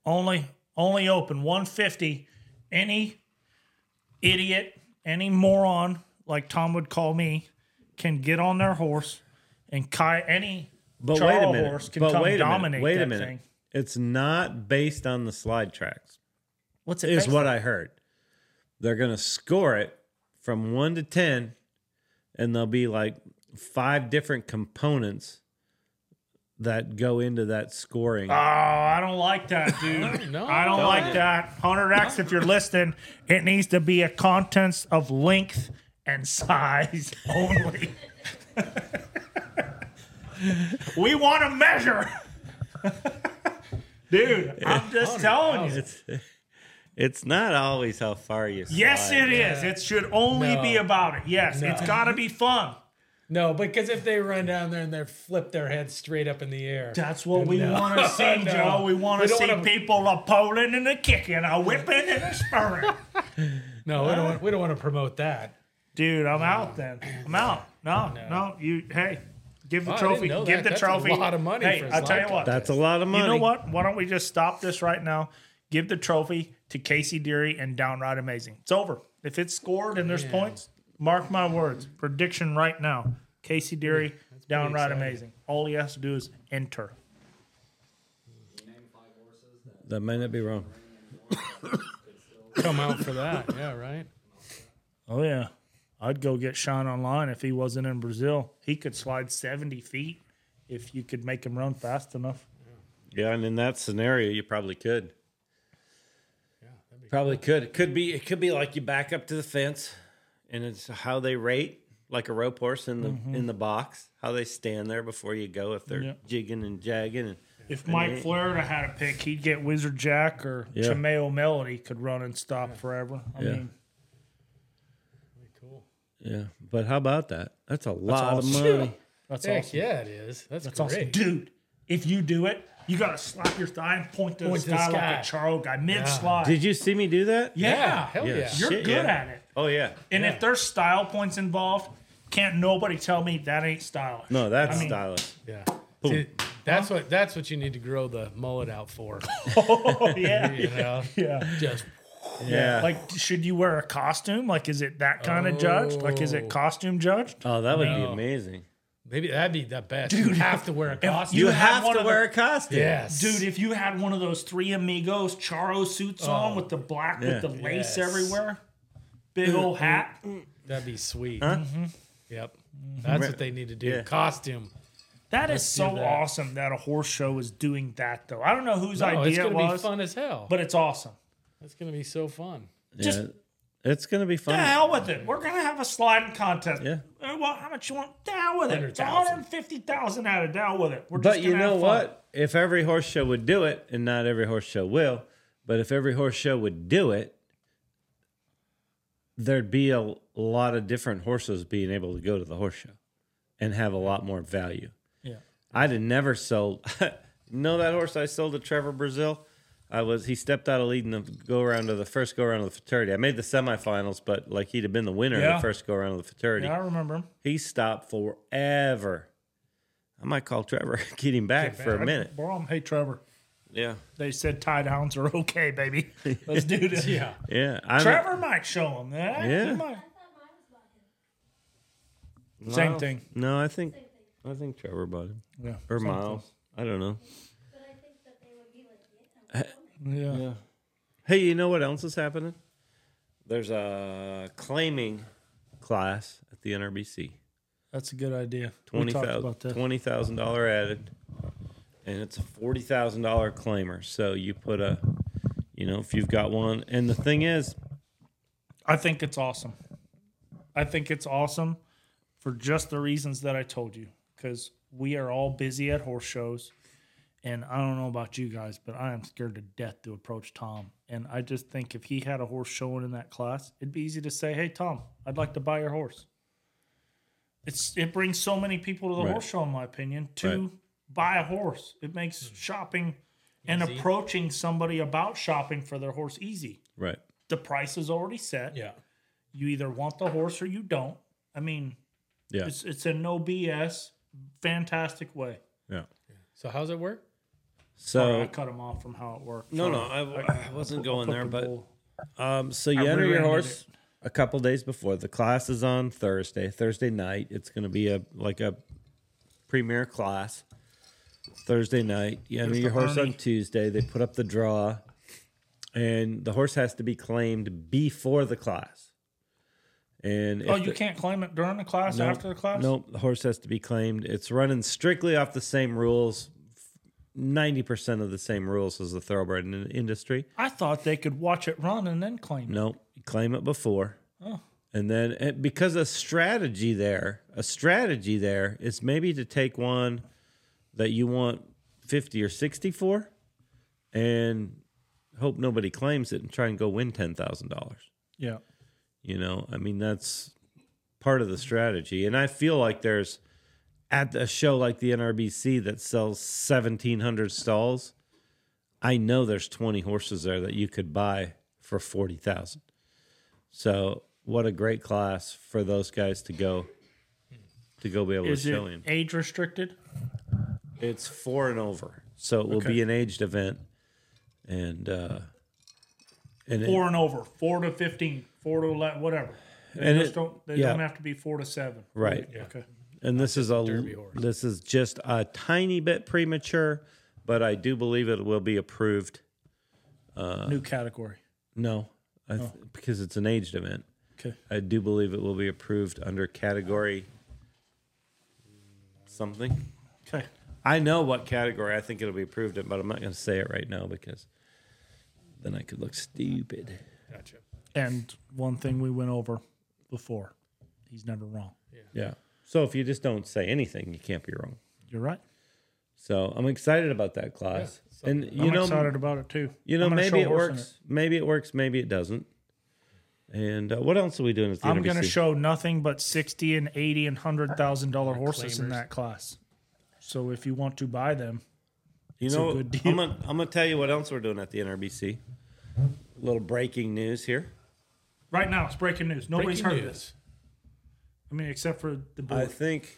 Only only open one fifty. Any idiot, any moron, like Tom would call me, can get on their horse and ki- any But Charles wait a minute. horse can But come wait a dominate minute. Wait that a minute. thing. It's not based on the slide tracks. What's it? Is based what on? I heard. They're gonna score it from one to ten, and there'll be like five different components that go into that scoring. Oh, I don't like that, dude. No, I don't no. like that. one hundred X, if you're listening, it needs to be a contents of length and size only. We want to measure. Dude, I'm just telling you. It's it's not always how far you slide. Yes, it is. It should only No. be about it. Yes, No. it's got to be fun. No, because if they run down there and they flip their head straight up in the air. That's what we No. want to see, No. Joe. We want We to don't see wanna- people a pulling and a kicking, a whipping and a spurring. No, we don't want, we don't want to promote that. Dude, I'm out then. I'm out. No, no, you. Hey, give the Oh, I trophy. didn't know Give that. the That's a trophy. lot of money Hey, for a I'll tell slide you what. That's a lot of money. You know what? Why don't we just stop this right now? Give the trophy to Casey Deary and Downright Amazing. It's over. If it's scored and there's points, mark my words. Prediction right now. Casey Deary, Downright exciting. Amazing. All he has to do is enter. That might not be wrong. Come out for that. Yeah, right. Oh, yeah. I'd go get Sean online if he wasn't in Brazil. He could slide seventy feet if you could make him run fast enough. Yeah, and in that scenario, you probably could. Probably could. It could be. It could be like you back up to the fence, and it's how they rate, like a rope horse in the in the box. How they stand there before you go, if they're Yep. jigging and jagging. And If Mike Florida had a pick, he'd get Wizard Jack or Yeah. Chameo Melody could run and stop forever. I Yeah. mean, Cool. yeah, but how about that? That's a lot awesome. of money. that's Heck awesome. yeah, it is. That's, That's great. awesome. Dude, if you do it, you got to slap your thigh and point to Point the to the sky like sky. a Charo guy mid slide. Did you see me do that? yeah. Yeah, hell yeah. Yeah. You're Shit, good yeah. at it. Oh yeah. And Yeah. if there's style points involved, can't nobody tell me that ain't stylish. No, that's I mean- stylish. Yeah. See, that's what that's what you need to grow the mullet out for. Oh, yeah. You know, Yeah. just Yeah. Like, should you wear a costume? Like, is it that kind of judged? Like, is it Oh. costume judged? oh, that would be No. amazing. maybe that'd be the best. you have to wear a costume. You, You had have one to of wear the- a costume. yes, Dude, if you had one of those three amigos Charo suits on with the black Yeah. with the lace Yes. everywhere, big old hat. that'd be sweet. Huh? Yep, that's what they need to do. Yeah. Costume. That is do so that. awesome that a horse show is doing that, though. I don't know whose No, it's idea it gonna was, be fun as hell. but it's awesome. It's gonna be so fun. Just- Yeah. It's gonna be fun. The hell with it. We're gonna have a sliding contest. Yeah. Uh, well, how much you want? Down with it. It's one one hundred thousand. hundred fifty thousand out of down with it. We're just But you gonna know have fun. what? If every horse show would do it, and not every horse show will, but if every horse show would do it, there'd be a lot of different horses being able to go to the horse show and have a lot more value. Yeah. I'd have never sold. Know that horse I sold to Trevor Brazil? I was he stepped out of leading the go around to the first go around of the fraternity. I made the semifinals, but like he'd have been the winner Yeah. of the first go around of the fraternity. Yeah, I remember him. He stopped forever. I might call Trevor, get him back for a minute. Bro, hey, Trevor. Yeah, They said tie downs are okay, baby. Let's do this. Yeah, yeah. I'm, Trevor might show him. Yeah. Yeah. he might. no, Same thing. No, I think I think Trevor bought him Yeah. or same Miles. I don't know. But I think that they would be like, yeah. thing. Yeah. Yeah. Hey, you know what else is happening? There's a claiming class at the N R B C. That's a good idea. We Twenty talked thousand about that. twenty thousand dollar added, and it's a forty thousand dollar claimer. So you put a, you know, if you've got one, and the thing is, I think it's awesome. I think it's awesome for just the reasons that I told you. Because we are all busy at horse shows. And I don't know about you guys, but I am scared to death to approach Tom. And I just think if he had a horse showing in that class, it'd be easy to say, hey, Tom, I'd like to buy your horse. It's It brings so many people to the Right. horse show, in my opinion, to Right. buy a horse. It makes shopping and Easy. approaching somebody about shopping for their horse easy. right? The price is already set. yeah. You either want the horse or you don't. I mean, Yeah, it's it's a no B S, fantastic way. yeah. So how's it work? Sorry, I So cut him off from how it worked. no, no, Sorry. I, I wasn't I'll going put there, the but bull- um, so you I enter your rear-ended horse a couple days before. The class is on Thursday, Thursday night. It's going to be a like a premier class. Thursday night, you enter There's your the horse on Ernie. Tuesday. They put up the draw, and the horse has to be claimed before the class. And Oh, if you the- can't claim it during the class, Nope. after the class? Nope, the horse has to be claimed. It's running strictly off the same rules, ninety percent of the same rules as the thoroughbred in- industry. I thought they could watch it run and then claim it. Nope, you claim it before. Oh. And then, and because a strategy there, a strategy there is maybe to take one that you want fifty or sixty for and hope nobody claims it and try and go win ten thousand dollars. Yeah. You know, I mean, that's part of the strategy. And I feel like there's, at a show like the N R B C that sells seventeen hundred stalls, I know there's twenty horses there that you could buy for forty thousand. So what a great class for those guys to go, to go be able Is to show it in. age restricted? It's four and over. So it will Okay. be an aged event. And, uh, and it- Four and over, four to fifteen, four to eleven, whatever. They And just it- don't. They yeah. don't have to be four to seven. Right. Okay. And this is a derby horse. this is just a tiny bit premature, but I do believe it will be approved. New category. No, I th- because it's an aged event. Okay. I do believe it will be approved under category something. Okay. I know what category I think it'll be approved in, but I'm not going to say it right now because then I could look stupid. Gotcha. And one thing we went over before, he's never wrong. Yeah. So if you just don't say anything, you can't be wrong. You're right. So I'm excited about that class, Yeah, and you I'm know, excited about it too. You know, I'm gonna maybe show it horse in works. Maybe it works. Maybe it doesn't. And uh, what else are we doing at the I'm N R B C? going to show nothing but sixty and eighty and hundred thousand dollar horses in claimers. that class. So if you want to buy them, You it's a know, good deal. I'm gonna I'm gonna tell you what else we're doing at the N R B C. A little breaking news here. right now it's breaking news. Nobody's Breaking heard of news. this. I mean, except for the I board. think.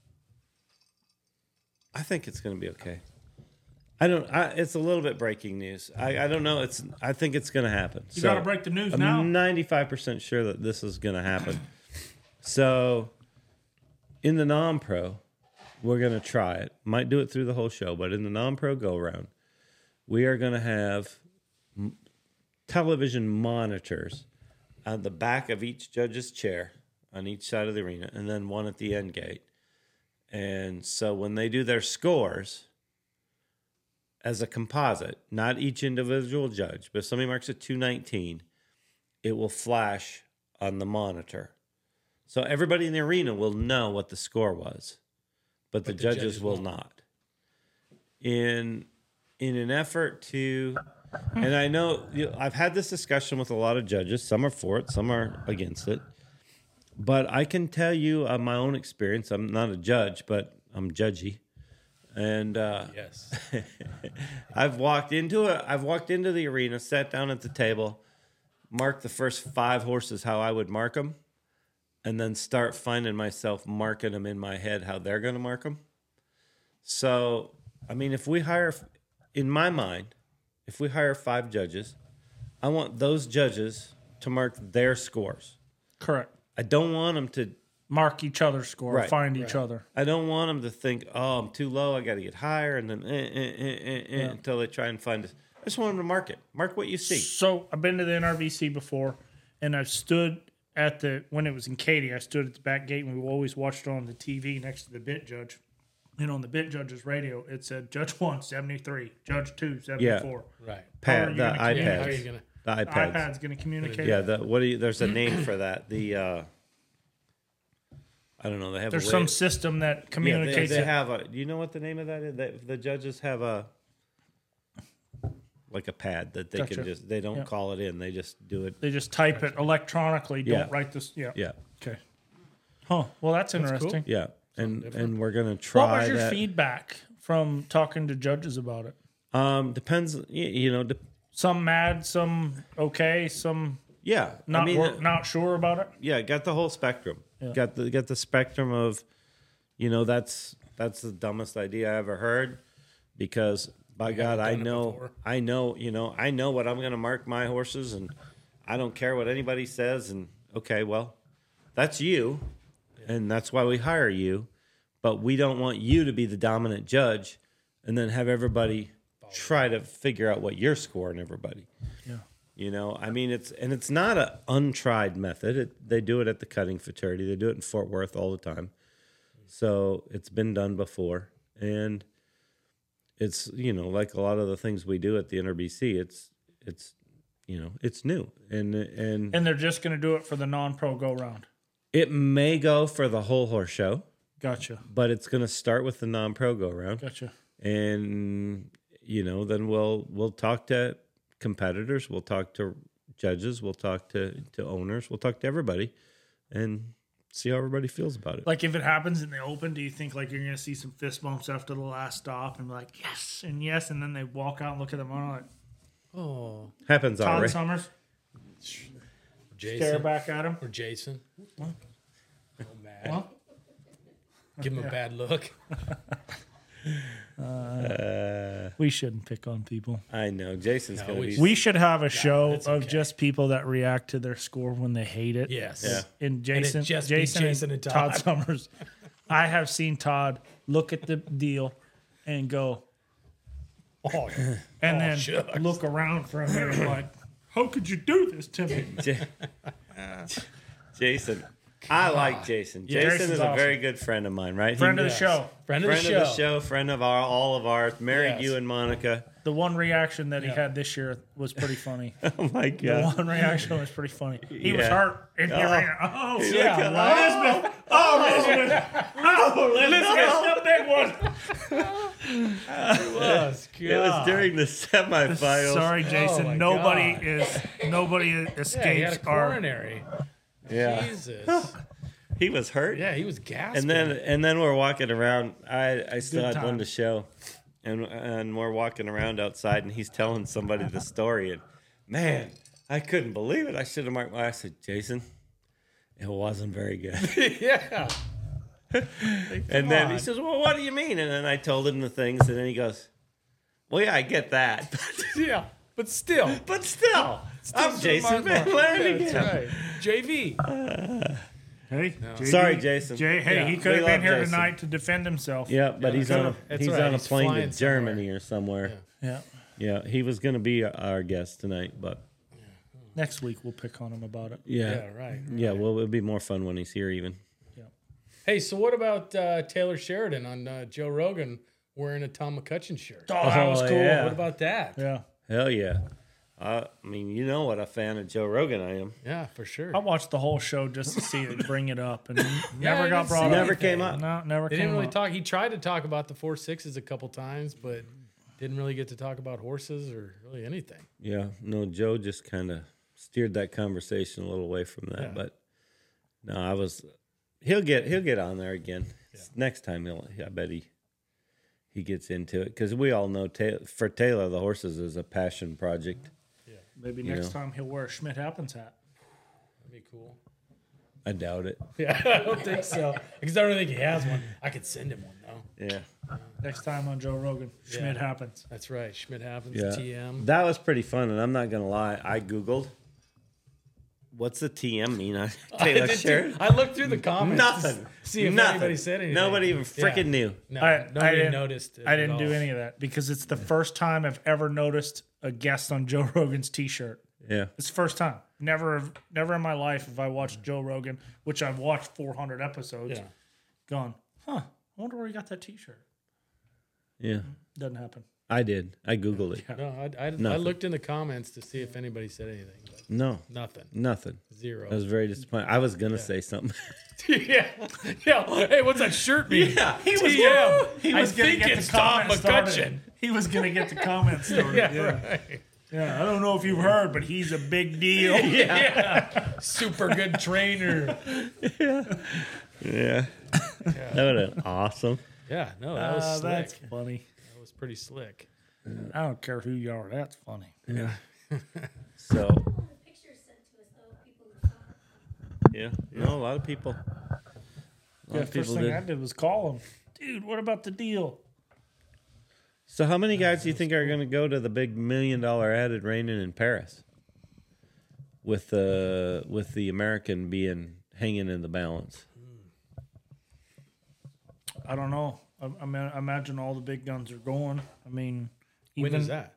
I think it's gonna be okay. I don't. I, it's a little bit breaking news. I, I don't know. It's. I think it's gonna happen. You got to break the news now. I'm ninety-five percent sure that this is going to happen. So, in the non-pro, we're going to try it. Might do it through the whole show, but in the non-pro go-around, we are going to have m- television monitors on the back of each judge's chair on each side of the arena, and then one at the end gate. And so when they do their scores as a composite, not each individual judge, but if somebody marks a two nineteen, it will flash on the monitor. So everybody in the arena will know what the score was, but, the, the judges, judges will won't. not. In in an effort to, and I know you know, I've had this discussion with a lot of judges. Some are for it, some are against it. But I can tell you of my own experience. I'm not a judge, but I'm judgy. And uh, Yes. I've walked into it. I've walked into the arena, sat down at the table, marked the first five horses how I would mark them, and then start finding myself marking them in my head how they're going to mark them. So, I mean, if we hire, in my mind, if we hire five judges, I want those judges to mark their scores. Correct. I don't want them to Mark each other's score. Right. Find each other. I don't want them to think, oh, I'm too low. I got to get higher, and then eh, eh, eh, eh, eh, until they try and find it. I just want them to mark it. Mark what you see. So I've been to the N R B C before, and I've stood at the when it was in Katy. I stood at the back gate, and we always watched it on the T V next to the bit judge. And on the bit judge's radio, it said Judge One seventy-three, Judge Two seventy-four. Right. How are Pad, you the gonna iPads. Yeah, how are you gonna? The The iPads. iPad's going to communicate. Yeah. The what do you? There's a name for that. The uh, I don't know. They have There's a way, some system that Yeah, they, communicates they it. have a. Do you know what the name of that is? They, the judges have a like a pad that they Gotcha. can just. They don't Yeah. call it in. They just do it. They just type it electronically. Don't Yeah. write this. Yeah. Yeah. Okay. Huh. Well, that's cool. interesting. Yeah. And and we're gonna try What was your that. feedback from talking to judges about it? Um, depends. You, you know. De- Some mad, some okay, some yeah. not I mean, wor- not sure about it. yeah, got the whole spectrum. Yeah. Got the got the spectrum of, you know, that's that's the dumbest idea I ever heard, because by God, I done it know, before. I know, you know, I know what I'm going to mark my horses, and I don't care what anybody says. And okay, well, that's you, and that's why we hire you. But we don't want you to be the dominant judge, and then have everybody try to figure out what you're scoring everybody. Yeah. You know, I mean, it's and it's not an untried method. It, they do it at the cutting fraternity. They do it in Fort Worth all the time. So it's been done before, and it's, you know, like a lot of the things we do at the N R B C. It's it's you know it's new, and and And they're just going to do it for the non-pro go round. it may go for the whole horse show, Gotcha. but it's going to start with the non-pro go round, Gotcha. and you know then we'll we'll talk to competitors, we'll talk to judges, we'll talk to to owners, we'll talk to everybody, and see how everybody feels about it. Like if it happens in the open, do you think like you're going to see some fist bumps after the last stop and be like, yes, and yes, and then they walk out and look at the monitor like, Oh, Happens Todd already. Summers, stare Jason back at him. or Jason. Oh, mad. Well, Give him a bad look. we shouldn't pick on people. I know Jason's No, gonna we- be. We should have a show it's of okay. just people that react to their score when they hate it. Yes. Yeah. And Jason, just be Jason, Jason and and Todd. Todd. Summers. I have seen Todd look at the deal and go, Oh, and Oh, then shucks. look around for a minute like, how could you do this to me? Ja- Jason. I like Jason. Yeah, Jason Jason's is a awesome. very good friend of mine, right? Friend He- of the show. friend of friend the show. of the show, friend of our all of ours. Married Yes. you and Monica. The one reaction that he Yeah. had this year was pretty funny. Oh my The god. one reaction was pretty funny. He was Yeah. hurt. And he Oh. ran. Oh, He yeah. looked at- Elizabeth. Oh, Elizabeth. Oh, Elizabeth. The big one. was. It was during the semifinals. Sorry, Jason. Oh, my nobody God. is. Nobody Yeah, he had escapes a our. coronary. Yeah. Jesus. He was hurt. Yeah, he was gasping. And then and then we're walking around. I, I still Good had one to times. show. And and we're walking around outside, and he's telling somebody the story, and man, I couldn't believe it. I should have marked my I said, Jason, it wasn't very good. yeah. And then he on. says, well, what do you mean? And then I told him the things, and then he goes, well, yeah, I get that. Yeah. But still. But still, I'm Still Jason my mark. Van Lander Yeah, again. that's right. J V. Hey, J D, Sorry, Jason. Jay, hey, Yeah, he we could have love been here Jason. tonight to defend himself. Yeah, but Yeah, he's that's on a right. That's he's right. on a He's plane to flying Germany somewhere. or somewhere. Yeah. Yeah, he was going to be our guest tonight, but Next week we'll pick on him about it. yeah, Yeah, right. yeah. Well, it'll be more fun when he's here, even. Hey, so what about uh, Taylor Sheridan on uh, Joe Rogan wearing a Tom McCutcheon shirt? Oh, that was Oh, cool. yeah. What about that? Yeah. Hell yeah. Uh, I mean, you know what a fan of Joe Rogan I am. Yeah, for sure. I watched the whole show just to see it bring it up, and it Yeah, never I got didn't brought see up. Never came up. No, never They came didn't really up. talk. He tried to talk about the four sixes a couple times, but didn't really get to talk about horses or really anything. Yeah, no, Joe just kind of steered that conversation a little away from that. Yeah. But no, I was. He'll get he'll get on there again next time. He'll I bet he he gets into it because we all know Taylor, for Taylor the horses is a passion project. Maybe You next know. time he'll wear a Schmidt Happens hat. That'd be cool. I doubt it. Yeah, I don't think so. Because I don't think he has one. I could send him one though. Yeah, Next time on Joe Rogan, Schmidt Yeah. Happens. That's right. Schmidt happens. yeah. T M. That was pretty fun, and I'm not gonna lie. I googled what's the T M mean on I, Taylor did too. Sheridan. I looked through the comments. to Nothing. See if Nothing. anybody said anything. Nobody even freaking Yeah. knew. No, I- I nobody didn't- noticed. it I at didn't do all. any of that because it's the first time I've ever noticed a guest on Joe Rogan's T-shirt. Yeah, It's the first time. Never, never in my life have I watched Joe Rogan, which I've watched four hundred episodes. Yeah. Gone, huh? I wonder where he got that T-shirt. yeah. Doesn't happen. I did. I googled it. No, I, I, I Nothing. looked in the comments to see if anybody said anything. But No, nothing. nothing. Zero. I was very disappointed. I was gonna say something. yeah. Yeah. Hey, what's that shirt mean? Yeah, He was, T M. he was I gonna think get it's the Tom comment started. McCutcheon. He was gonna get the comment started. Yeah, yeah. right. Yeah, I don't know if you've heard, but he's a big deal. Yeah. Super good trainer. Yeah, that would have been awesome. Yeah, no, that was Ah, slick. that's funny. That was pretty slick. I don't care who you are. That's funny. So The pictures sent to us, though, people who saw it. yeah, no, a lot of people. A lot Yeah, of first people thing did. I did was call him. Dude, what about the deal? So how many guys do you think are going to go to the big million dollar added reining in Paris? With the with the American being hanging in the balance. I don't know. I, I mean, I imagine all the big guns are going. I mean, even, When is that?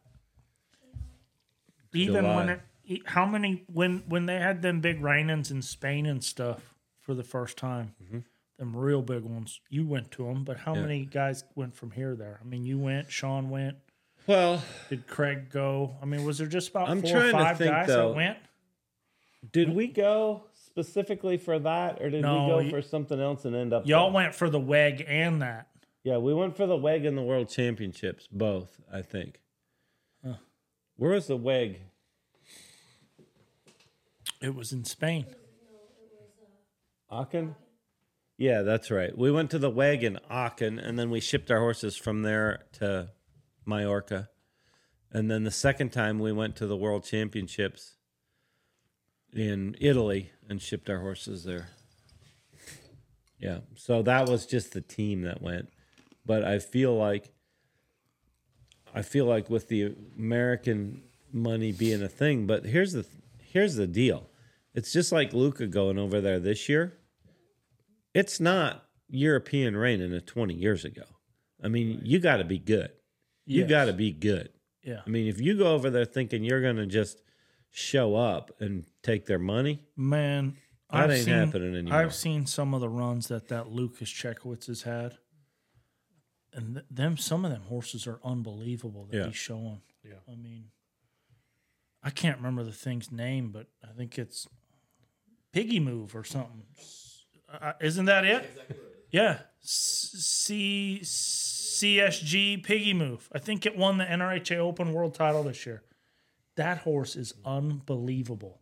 Even July. when it, e- how many when when they had them big rain-ins in Spain and stuff for the first time, them real big ones. You went to them, but how Yeah. many guys went from here there? I mean, you went. Sean went. Well, Did Craig go? I mean, was there just about I'm four trying or to five think, guys though. that went? did we go specifically for that, or did No, we go y- for something else and end up? Y'all there? went for the W E G and that. Yeah, we went for the W E G and the World Championships, both. I think. Where was the W E G? It was in Spain. Aachen? Yeah, that's right. We went to the W E G in Aachen, and then we shipped our horses from there to Majorca. And then the second time we went to the World Championships in Italy and shipped our horses there. Yeah, so that was just the team that went. But I feel like I feel like with the American money being a thing, but here's the here's the deal. It's just like Luca going over there this year. It's not European reining of twenty years ago. I mean, you got to be good. You Yes. got to be good. Yeah. I mean, if you go over there thinking you're going to just show up and take their money, Man, That I've ain't seen, happening anymore. I've seen some of the runs that that Lucas Chekowitz has had, and th- them some of them horses are unbelievable that Yeah. he's showing. Yeah. I mean, I can't remember the thing's name, but I think it's Piggy Move or something. Uh, isn't that it? Yeah, C C S G Piggy Move. I think it won the N R H A Open World Title this year. That horse is unbelievable.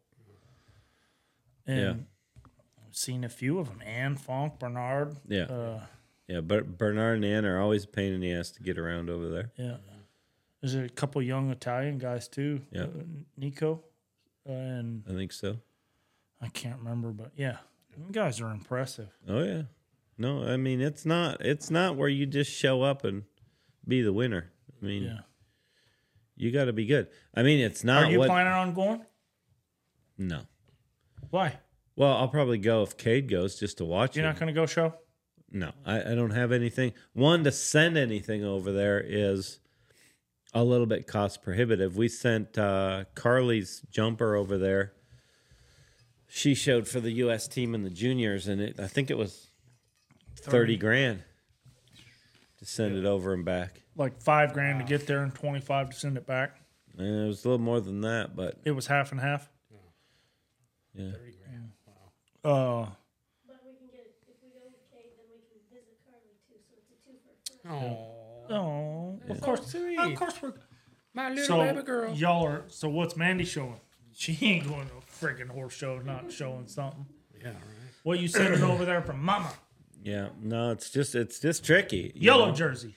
And Yeah. I've seen a few of them. Anne Fonk, Bernard. yeah, Uh, yeah. But Bernard and Ann are always a pain in the ass to get around over there. yeah. There's a couple young Italian guys too. Yeah. Uh, Nico. Uh, and I think so. I can't remember, but yeah. Them guys are impressive. Oh yeah. No, I mean it's not. It's not where you just show up and be the winner. I mean, Yeah. you got to be good. I mean, it's not. Are you what, planning on going? No. Why? Well, I'll probably go if Cade goes just to watch You're it. not going to go show? No, I, I don't have anything. One, to send anything over there is a little bit cost prohibitive. We sent uh, Carly's jumper over there. She showed for the U S team in the juniors, and it, I think it was thirty grand to send it over and back. Like five grand to get there and twenty-five to send it back. And it was a little more than that, but It was half and half. yeah. thirty grand. Uh, But we can get, if we go with Kate, then we can visit Carly too, so it's a two for a Oh, oh, of so course, sweet. of course we're. my little So baby girl. y'all are. So what's Mandy showing? She ain't going to a friggin' horse show, not showing something. Yeah, right. What you sending over there from Mama? Yeah, no, it's just it's just tricky. you Yellow know? jersey.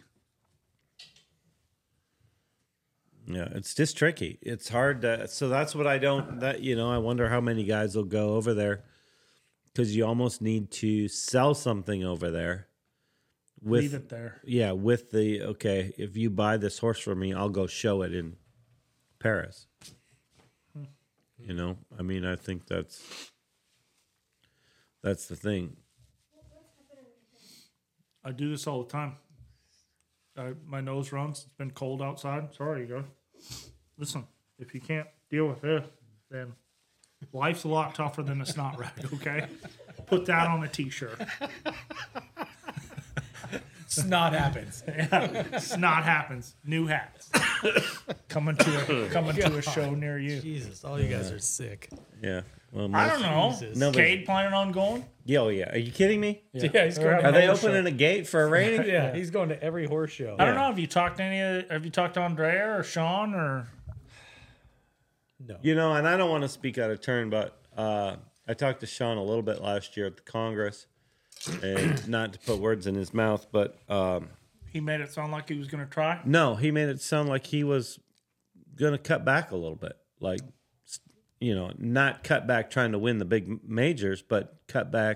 Yeah, it's just tricky. It's hard to. So that's what I don't. That you know, I wonder how many guys will go over there because you almost need to sell something over there. With Leave it there. yeah, with the okay, if you buy this horse from me, I'll go show it in Paris. You know, I mean, I think that's that's the thing. I do this all the time. I, my nose runs. It's been cold outside. Sorry, you go. Listen, if you can't deal with this, then life's a lot tougher than it's not right. Okay, put that on a t-shirt. Snot happens. Yeah, snot happens. New hats coming to a coming to a show near you. Jesus, all you guys are sick. Yeah. Well, I most- don't know. Jesus. Nobody- Cade planning on going? Yeah, oh, yeah. Are you kidding me? Yeah, he's They're going. Are To, they horse opening show. a gate for a rating? yeah, he's going to every horse show. I don't know. Have you talked to any? Of, have you talked to Andrea or Sean or? No. You know, and I don't want to speak out of turn, but uh, I talked to Sean a little bit last year at the Congress, and not to put words in his mouth, but um, He made it sound like he was going to try. no, he made it sound like he was going to cut back a little bit, like you know, not cut back trying to win the big majors, but cut back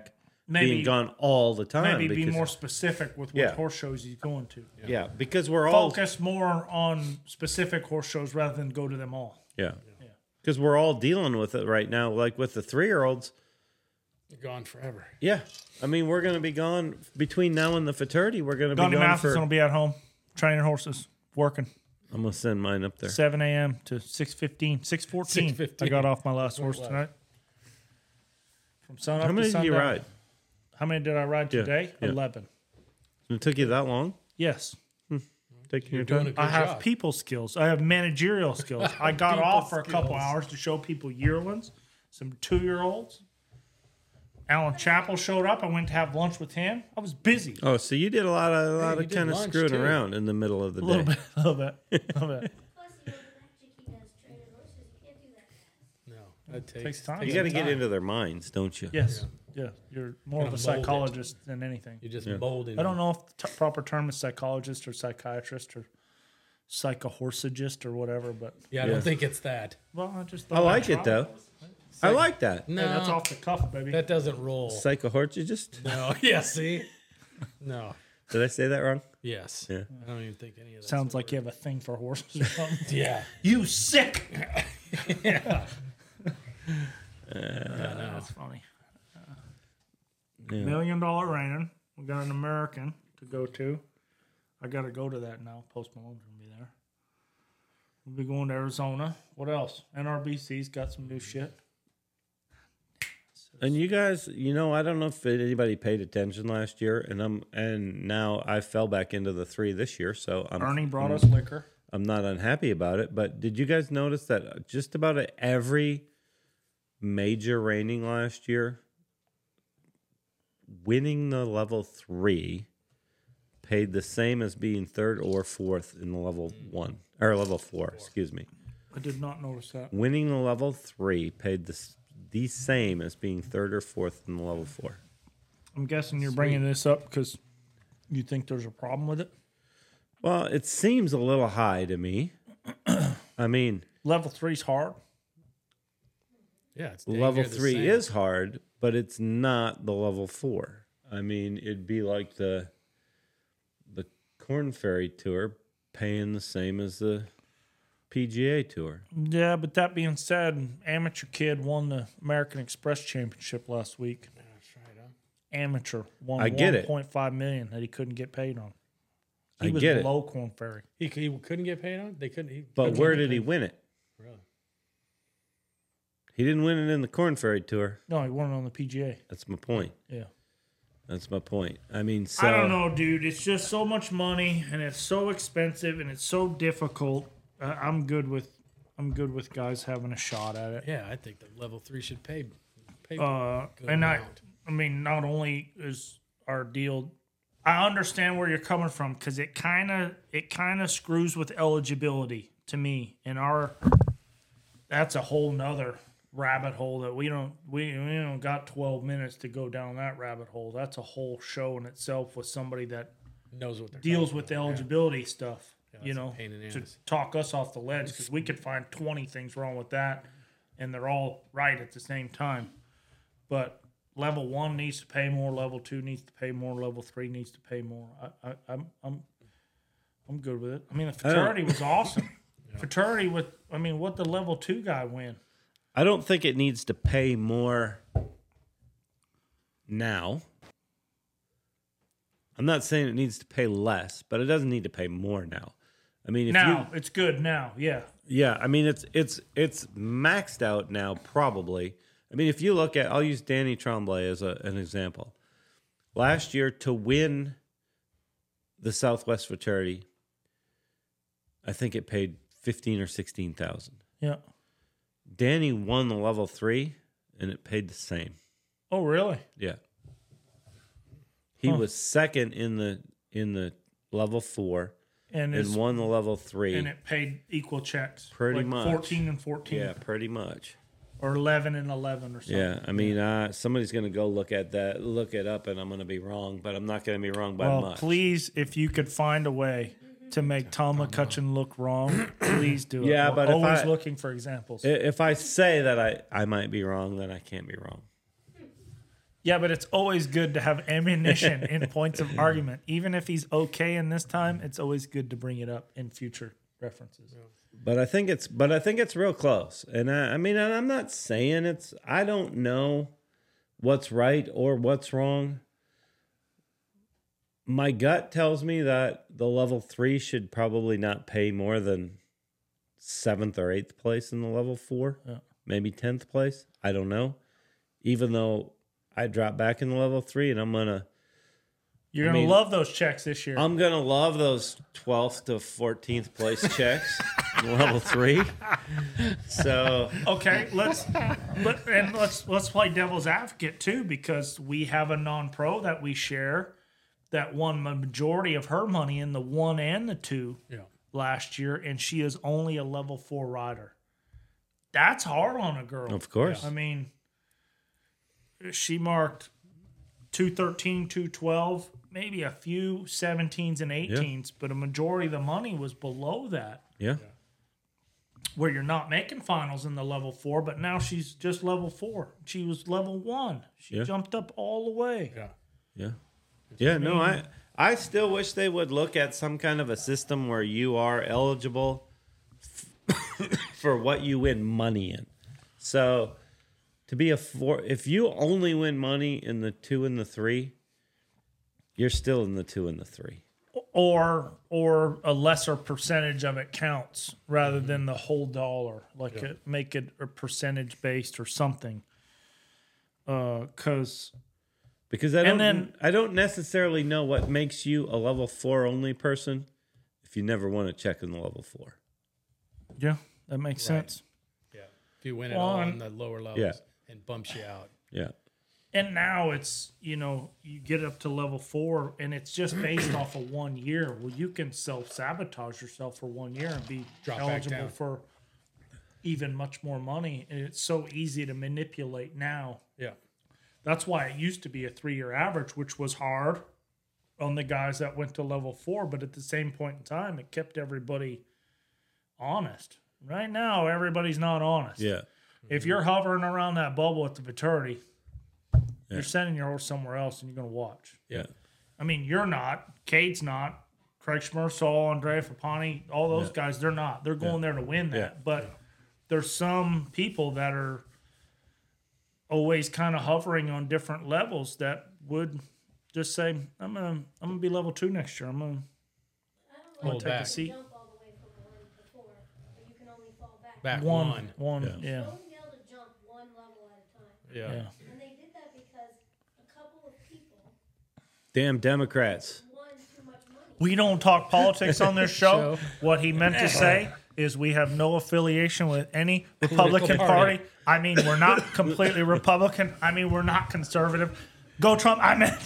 Maybe- being gone all the time. Maybe be because- more specific with what Yeah. horse shows he's going to. Yeah, because we're all Focus more on specific horse shows rather than go to them all. yeah, because we're all dealing with it right now. Like with the three year olds. You're gone forever. Yeah, I mean we're going to be gone between now and the fraternity. We're going to be Donnie gone Matheson's for. going to be at home training horses, working. I'm going to send mine up there. seven a.m. to six fifteen. six fourteen. six fifteen. I got off my last horse tonight. From sun up How many to did you sundown. ride? How many did I ride Yeah, today? yeah. eleven. It took you that long? Yes. Taking your You're doing time. a good I have job. people skills. I have managerial skills. I got People off for a couple skills. hours to show people yearlings, some two-year-olds. Alan Chappell showed up. I went to have lunch with him. I was busy. Oh, so you did a lot of a lot you of did kind of lunch, screwing too. around in the middle of the A little day. bit. A little bit. A little bit. Plus, you know, the magic he does training horses, you can't do that fast. No, that takes, Takes time. You got to get into their minds, don't you? Yes. Yeah. You're more Kinda of a mold it. psychologist than anything. You just molding. I don't know if the t- proper term is psychologist or psychiatrist or psychohorsagist or whatever, but Yeah, I Yeah. don't think it's that. well, I just I thought like I'd it try. though. I like that. No, Hey, that's off the cuff, baby. that doesn't roll. Psychohortologist. No, yeah, see? No. Did I say that wrong? Yes. Yeah. I don't even think any of that. Sounds like you have a thing for horses or something. Yeah. You sick. yeah. I know. That's funny. Yeah. Million Dollar Reining. We got an American to go to. I got to go to that now. Post Malone's going to be there. We'll be going to Arizona. What else? N R B C's got some new shit. And you guys, you know, I don't know if anybody paid attention last year, and I'm and now I fell back into the three this year, so I'm Ernie brought us liquor. I'm not unhappy about it. But did you guys notice that just about every major reining last year, winning the level three paid the same as being third or fourth in the level one or level four, excuse me. I did not notice that. Winning the level three paid the s- the same as being third or fourth in the level four. I'm guessing you're bringing this up because you think there's a problem with it. Well, it seems a little high to me. I mean, Level three's hard. Yeah, it's dang level near the three same. is hard, but it's not the level four. I mean, it'd be like the the Corn Ferry Tour paying the same as the P G A Tour. Yeah, but that being said, Amateur Kid won the American Express Championship last week. That's right, huh? Amateur won I get it. one point five million that he couldn't get paid on. He I was get it. below Corn Ferry. He, he couldn't get paid on? They couldn't. He But couldn't where get did he paid. win it? Really? He didn't win it in the Corn Ferry Tour. No, he won it on the P G A. That's my point. Yeah. That's my point. I mean, so I don't know, dude. It's just so much money, and it's so expensive, and it's so difficult. Uh, I'm good with, I'm good with guys having a shot at it. Yeah, I think the level three should pay. pay Uh, good and I, amount. I mean, not only is our deal, I understand where you're coming from because it kind of, it kind of screws with eligibility to me. And our, that's a whole nother rabbit hole that we don't, we, we don't got twelve minutes to go down that rabbit hole. That's a whole show in itself with somebody that knows what they're deals talking with the about, yeah. eligibility stuff. Yeah, you that's a know, pain in the to ass. talk us off the ledge because we could find twenty things wrong with that, and they're all right at the same time. But level one needs to pay more. Level two needs to pay more. Level three needs to pay more. I, I, I'm, I'm, I'm good with it. I mean, the fraternity was awesome. Fraternity with, I mean, what the level two guy win? I don't think it needs to pay more now. I'm not saying it needs to pay less, but it doesn't need to pay more now. I mean, if Now you, it's good. Now, yeah. yeah, I mean, it's it's it's maxed out now, probably. I mean, if you look at, I'll use Danny Tremblay as a, an example. Last year, to win the Southwest Fraternity, I think it paid fifteen or sixteen thousand. Yeah. Danny won the level three, and it paid the same. Oh, really? Yeah. He was second in the in the level four And and it's, won the level three. and it paid equal checks. Pretty like much. fourteen and fourteen. Yeah, pretty much. Or eleven and eleven or something. Yeah, I mean, uh, somebody's gonna go look at that, look it up, and I'm gonna be wrong, but I'm not gonna be wrong by Well, much. please, if you could find a way to make Tom McCutcheon look wrong, please do it. Yeah, We're but if always I- looking for examples. I- If I say that I, I might be wrong, then I can't be wrong. Yeah, but it's always good to have ammunition in points of argument. Even if he's okay in this time, it's always good to bring it up in future references. But I think it's but I think it's real close. And I, I mean, and I'm not saying it's I don't know what's right or what's wrong. My gut tells me that the level three should probably not pay more than seventh or eighth place in the level four, Yeah. maybe tenth place. I don't know. Even though I drop back in the level three, and I'm gonna You're I going mean- to love those checks this year. I'm gonna love those twelfth to fourteenth place checks in level three. So Okay, let's but and let's let's play devil's advocate too, because we have a non-pro that we share that won the majority of her money in the one and the two Yeah. last year, and she is only a level four rider. That's hard on a girl. of course, I mean, she marked two thirteen, two twelve, maybe a few seventeens and eighteens, but a majority of the money was below that, yeah. where you're not making finals in the level four, but now she's just level four. She was level one. She Yeah. jumped up all the way. Yeah. Yeah. Yeah, no, I I still wish they would look at some kind of a system where you are eligible f- for what you win money in. So to be a four, if you only win money in the two and the three, you're still in the two and the three. Or or a lesser percentage of it counts rather than the whole dollar. Like it, make it a percentage based or something. Because Because I don't then- I don't necessarily know what makes you a level four only person if you never won a check in the level four. yeah, that makes sense. Yeah. If you win it Well, all and- on the lower levels Yeah. and bumps you out. Yeah. And now it's, you know, you get up to level four and it's just based off of one year. Well, you can self sabotage yourself for one year and be Drop back eligible down. for even much more money. And it's so easy to manipulate now. Yeah. That's why it used to be a three year average, which was hard on the guys that went to level four. But at the same point in time, it kept everybody honest. Right now, everybody's not honest. Yeah. If you're hovering around that bubble at the Viturity, you're sending your horse somewhere else and you're going to watch. Yeah. I mean, you're not. Cade's not. Craig Schmersall, Andrea Fapani, all those guys, they're not. They're going there to win that. Yeah. But there's some people that are always kind of hovering on different levels that would just say, I'm gonna I'm gonna be level two next year. I'm gonna I don't Hold like take back. a seat. jump all the way from one to four, but you can only fall back. Back One, one. one, Yeah. yeah. Only be able to jump one level at a time. Yeah. Yeah. And they did that because a couple of people Damn Democrats. won too much money. We don't talk politics on this show. Show. What he meant to say is we have no affiliation with any Republican Political party. party. I mean, we're not completely Republican. I mean, we're not conservative. Go Trump. I meant.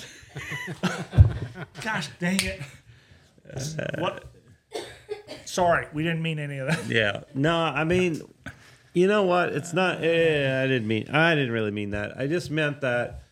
Gosh dang it. What? Sorry, we didn't mean any of that. Yeah. No, I mean, you know what? It's not. Eh, I didn't mean. I didn't really mean that. I just meant that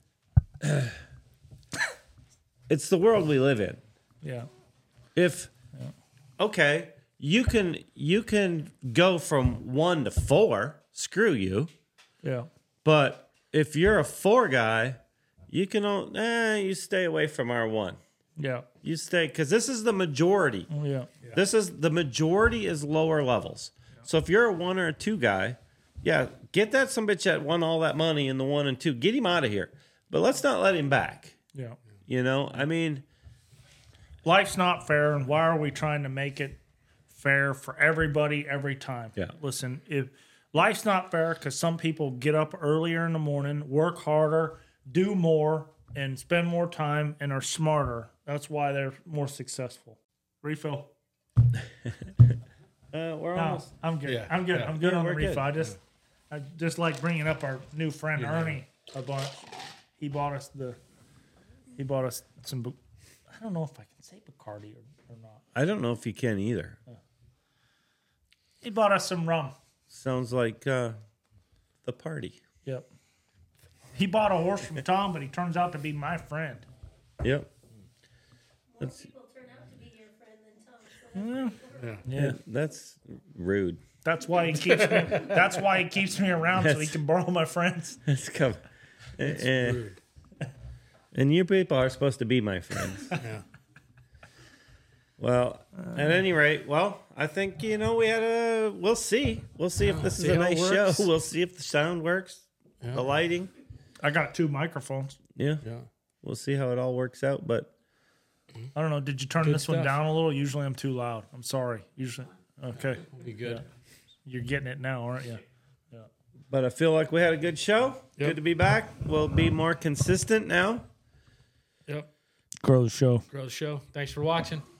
it's the world we live in. Yeah. If okay, you can you can go from one to four. Screw you. Yeah. But if you're a four guy, you can. o- Eh, you stay away from our one. Yeah. You stay because this is the majority. Yeah. This is the majority is lower levels. So if you're a one or a two guy, yeah, get that some bitch that won all that money in the one and two. Get him out of here. But let's not let him back. Yeah. You know, I mean, Life's not fair, and why are we trying to make it fair for everybody every time? Yeah. Listen, if life's not fair because some people get up earlier in the morning, work harder, do more, and spend more time and are smarter. That's why they're more successful. Refill. uh, we're No, almost. I'm good. Yeah, I'm good. yeah. I'm good Yeah, on the we're good. refill. I just, I just like bringing up our new friend Yeah. Ernie a bunch. He bought us the, he bought us some. Bu- I don't know if I can say Bacardi or, or not. I don't know if you can either. He bought us some rum. Sounds like uh, the party. Yep. He bought a horse from Tom, but he turns out to be my friend. Yep. More That's people turn out to be your friend than Tom. So that's Yeah. that's rude. That's why he keeps me. That's why he keeps me around so he That's- can borrow my friends. That's come. Eh, eh. Rude. And you people are supposed to be my friends. Yeah. Well, at any rate, well, I think, you know, we had a, we'll see. We'll see if this is see a how it nice show. works. We'll see if the sound works, Yeah. the lighting. I got two microphones. Yeah. Yeah. We'll see how it all works out. But I don't know. Did you turn Good this one stuff. down a little? Usually I'm too loud. I'm sorry. Usually. Okay. Be good. You're getting it now, aren't you? but I feel like we had a good show. Yep. Good to be back. We'll be more consistent now. Yep. Grow the show. Grow the show. Thanks for watching.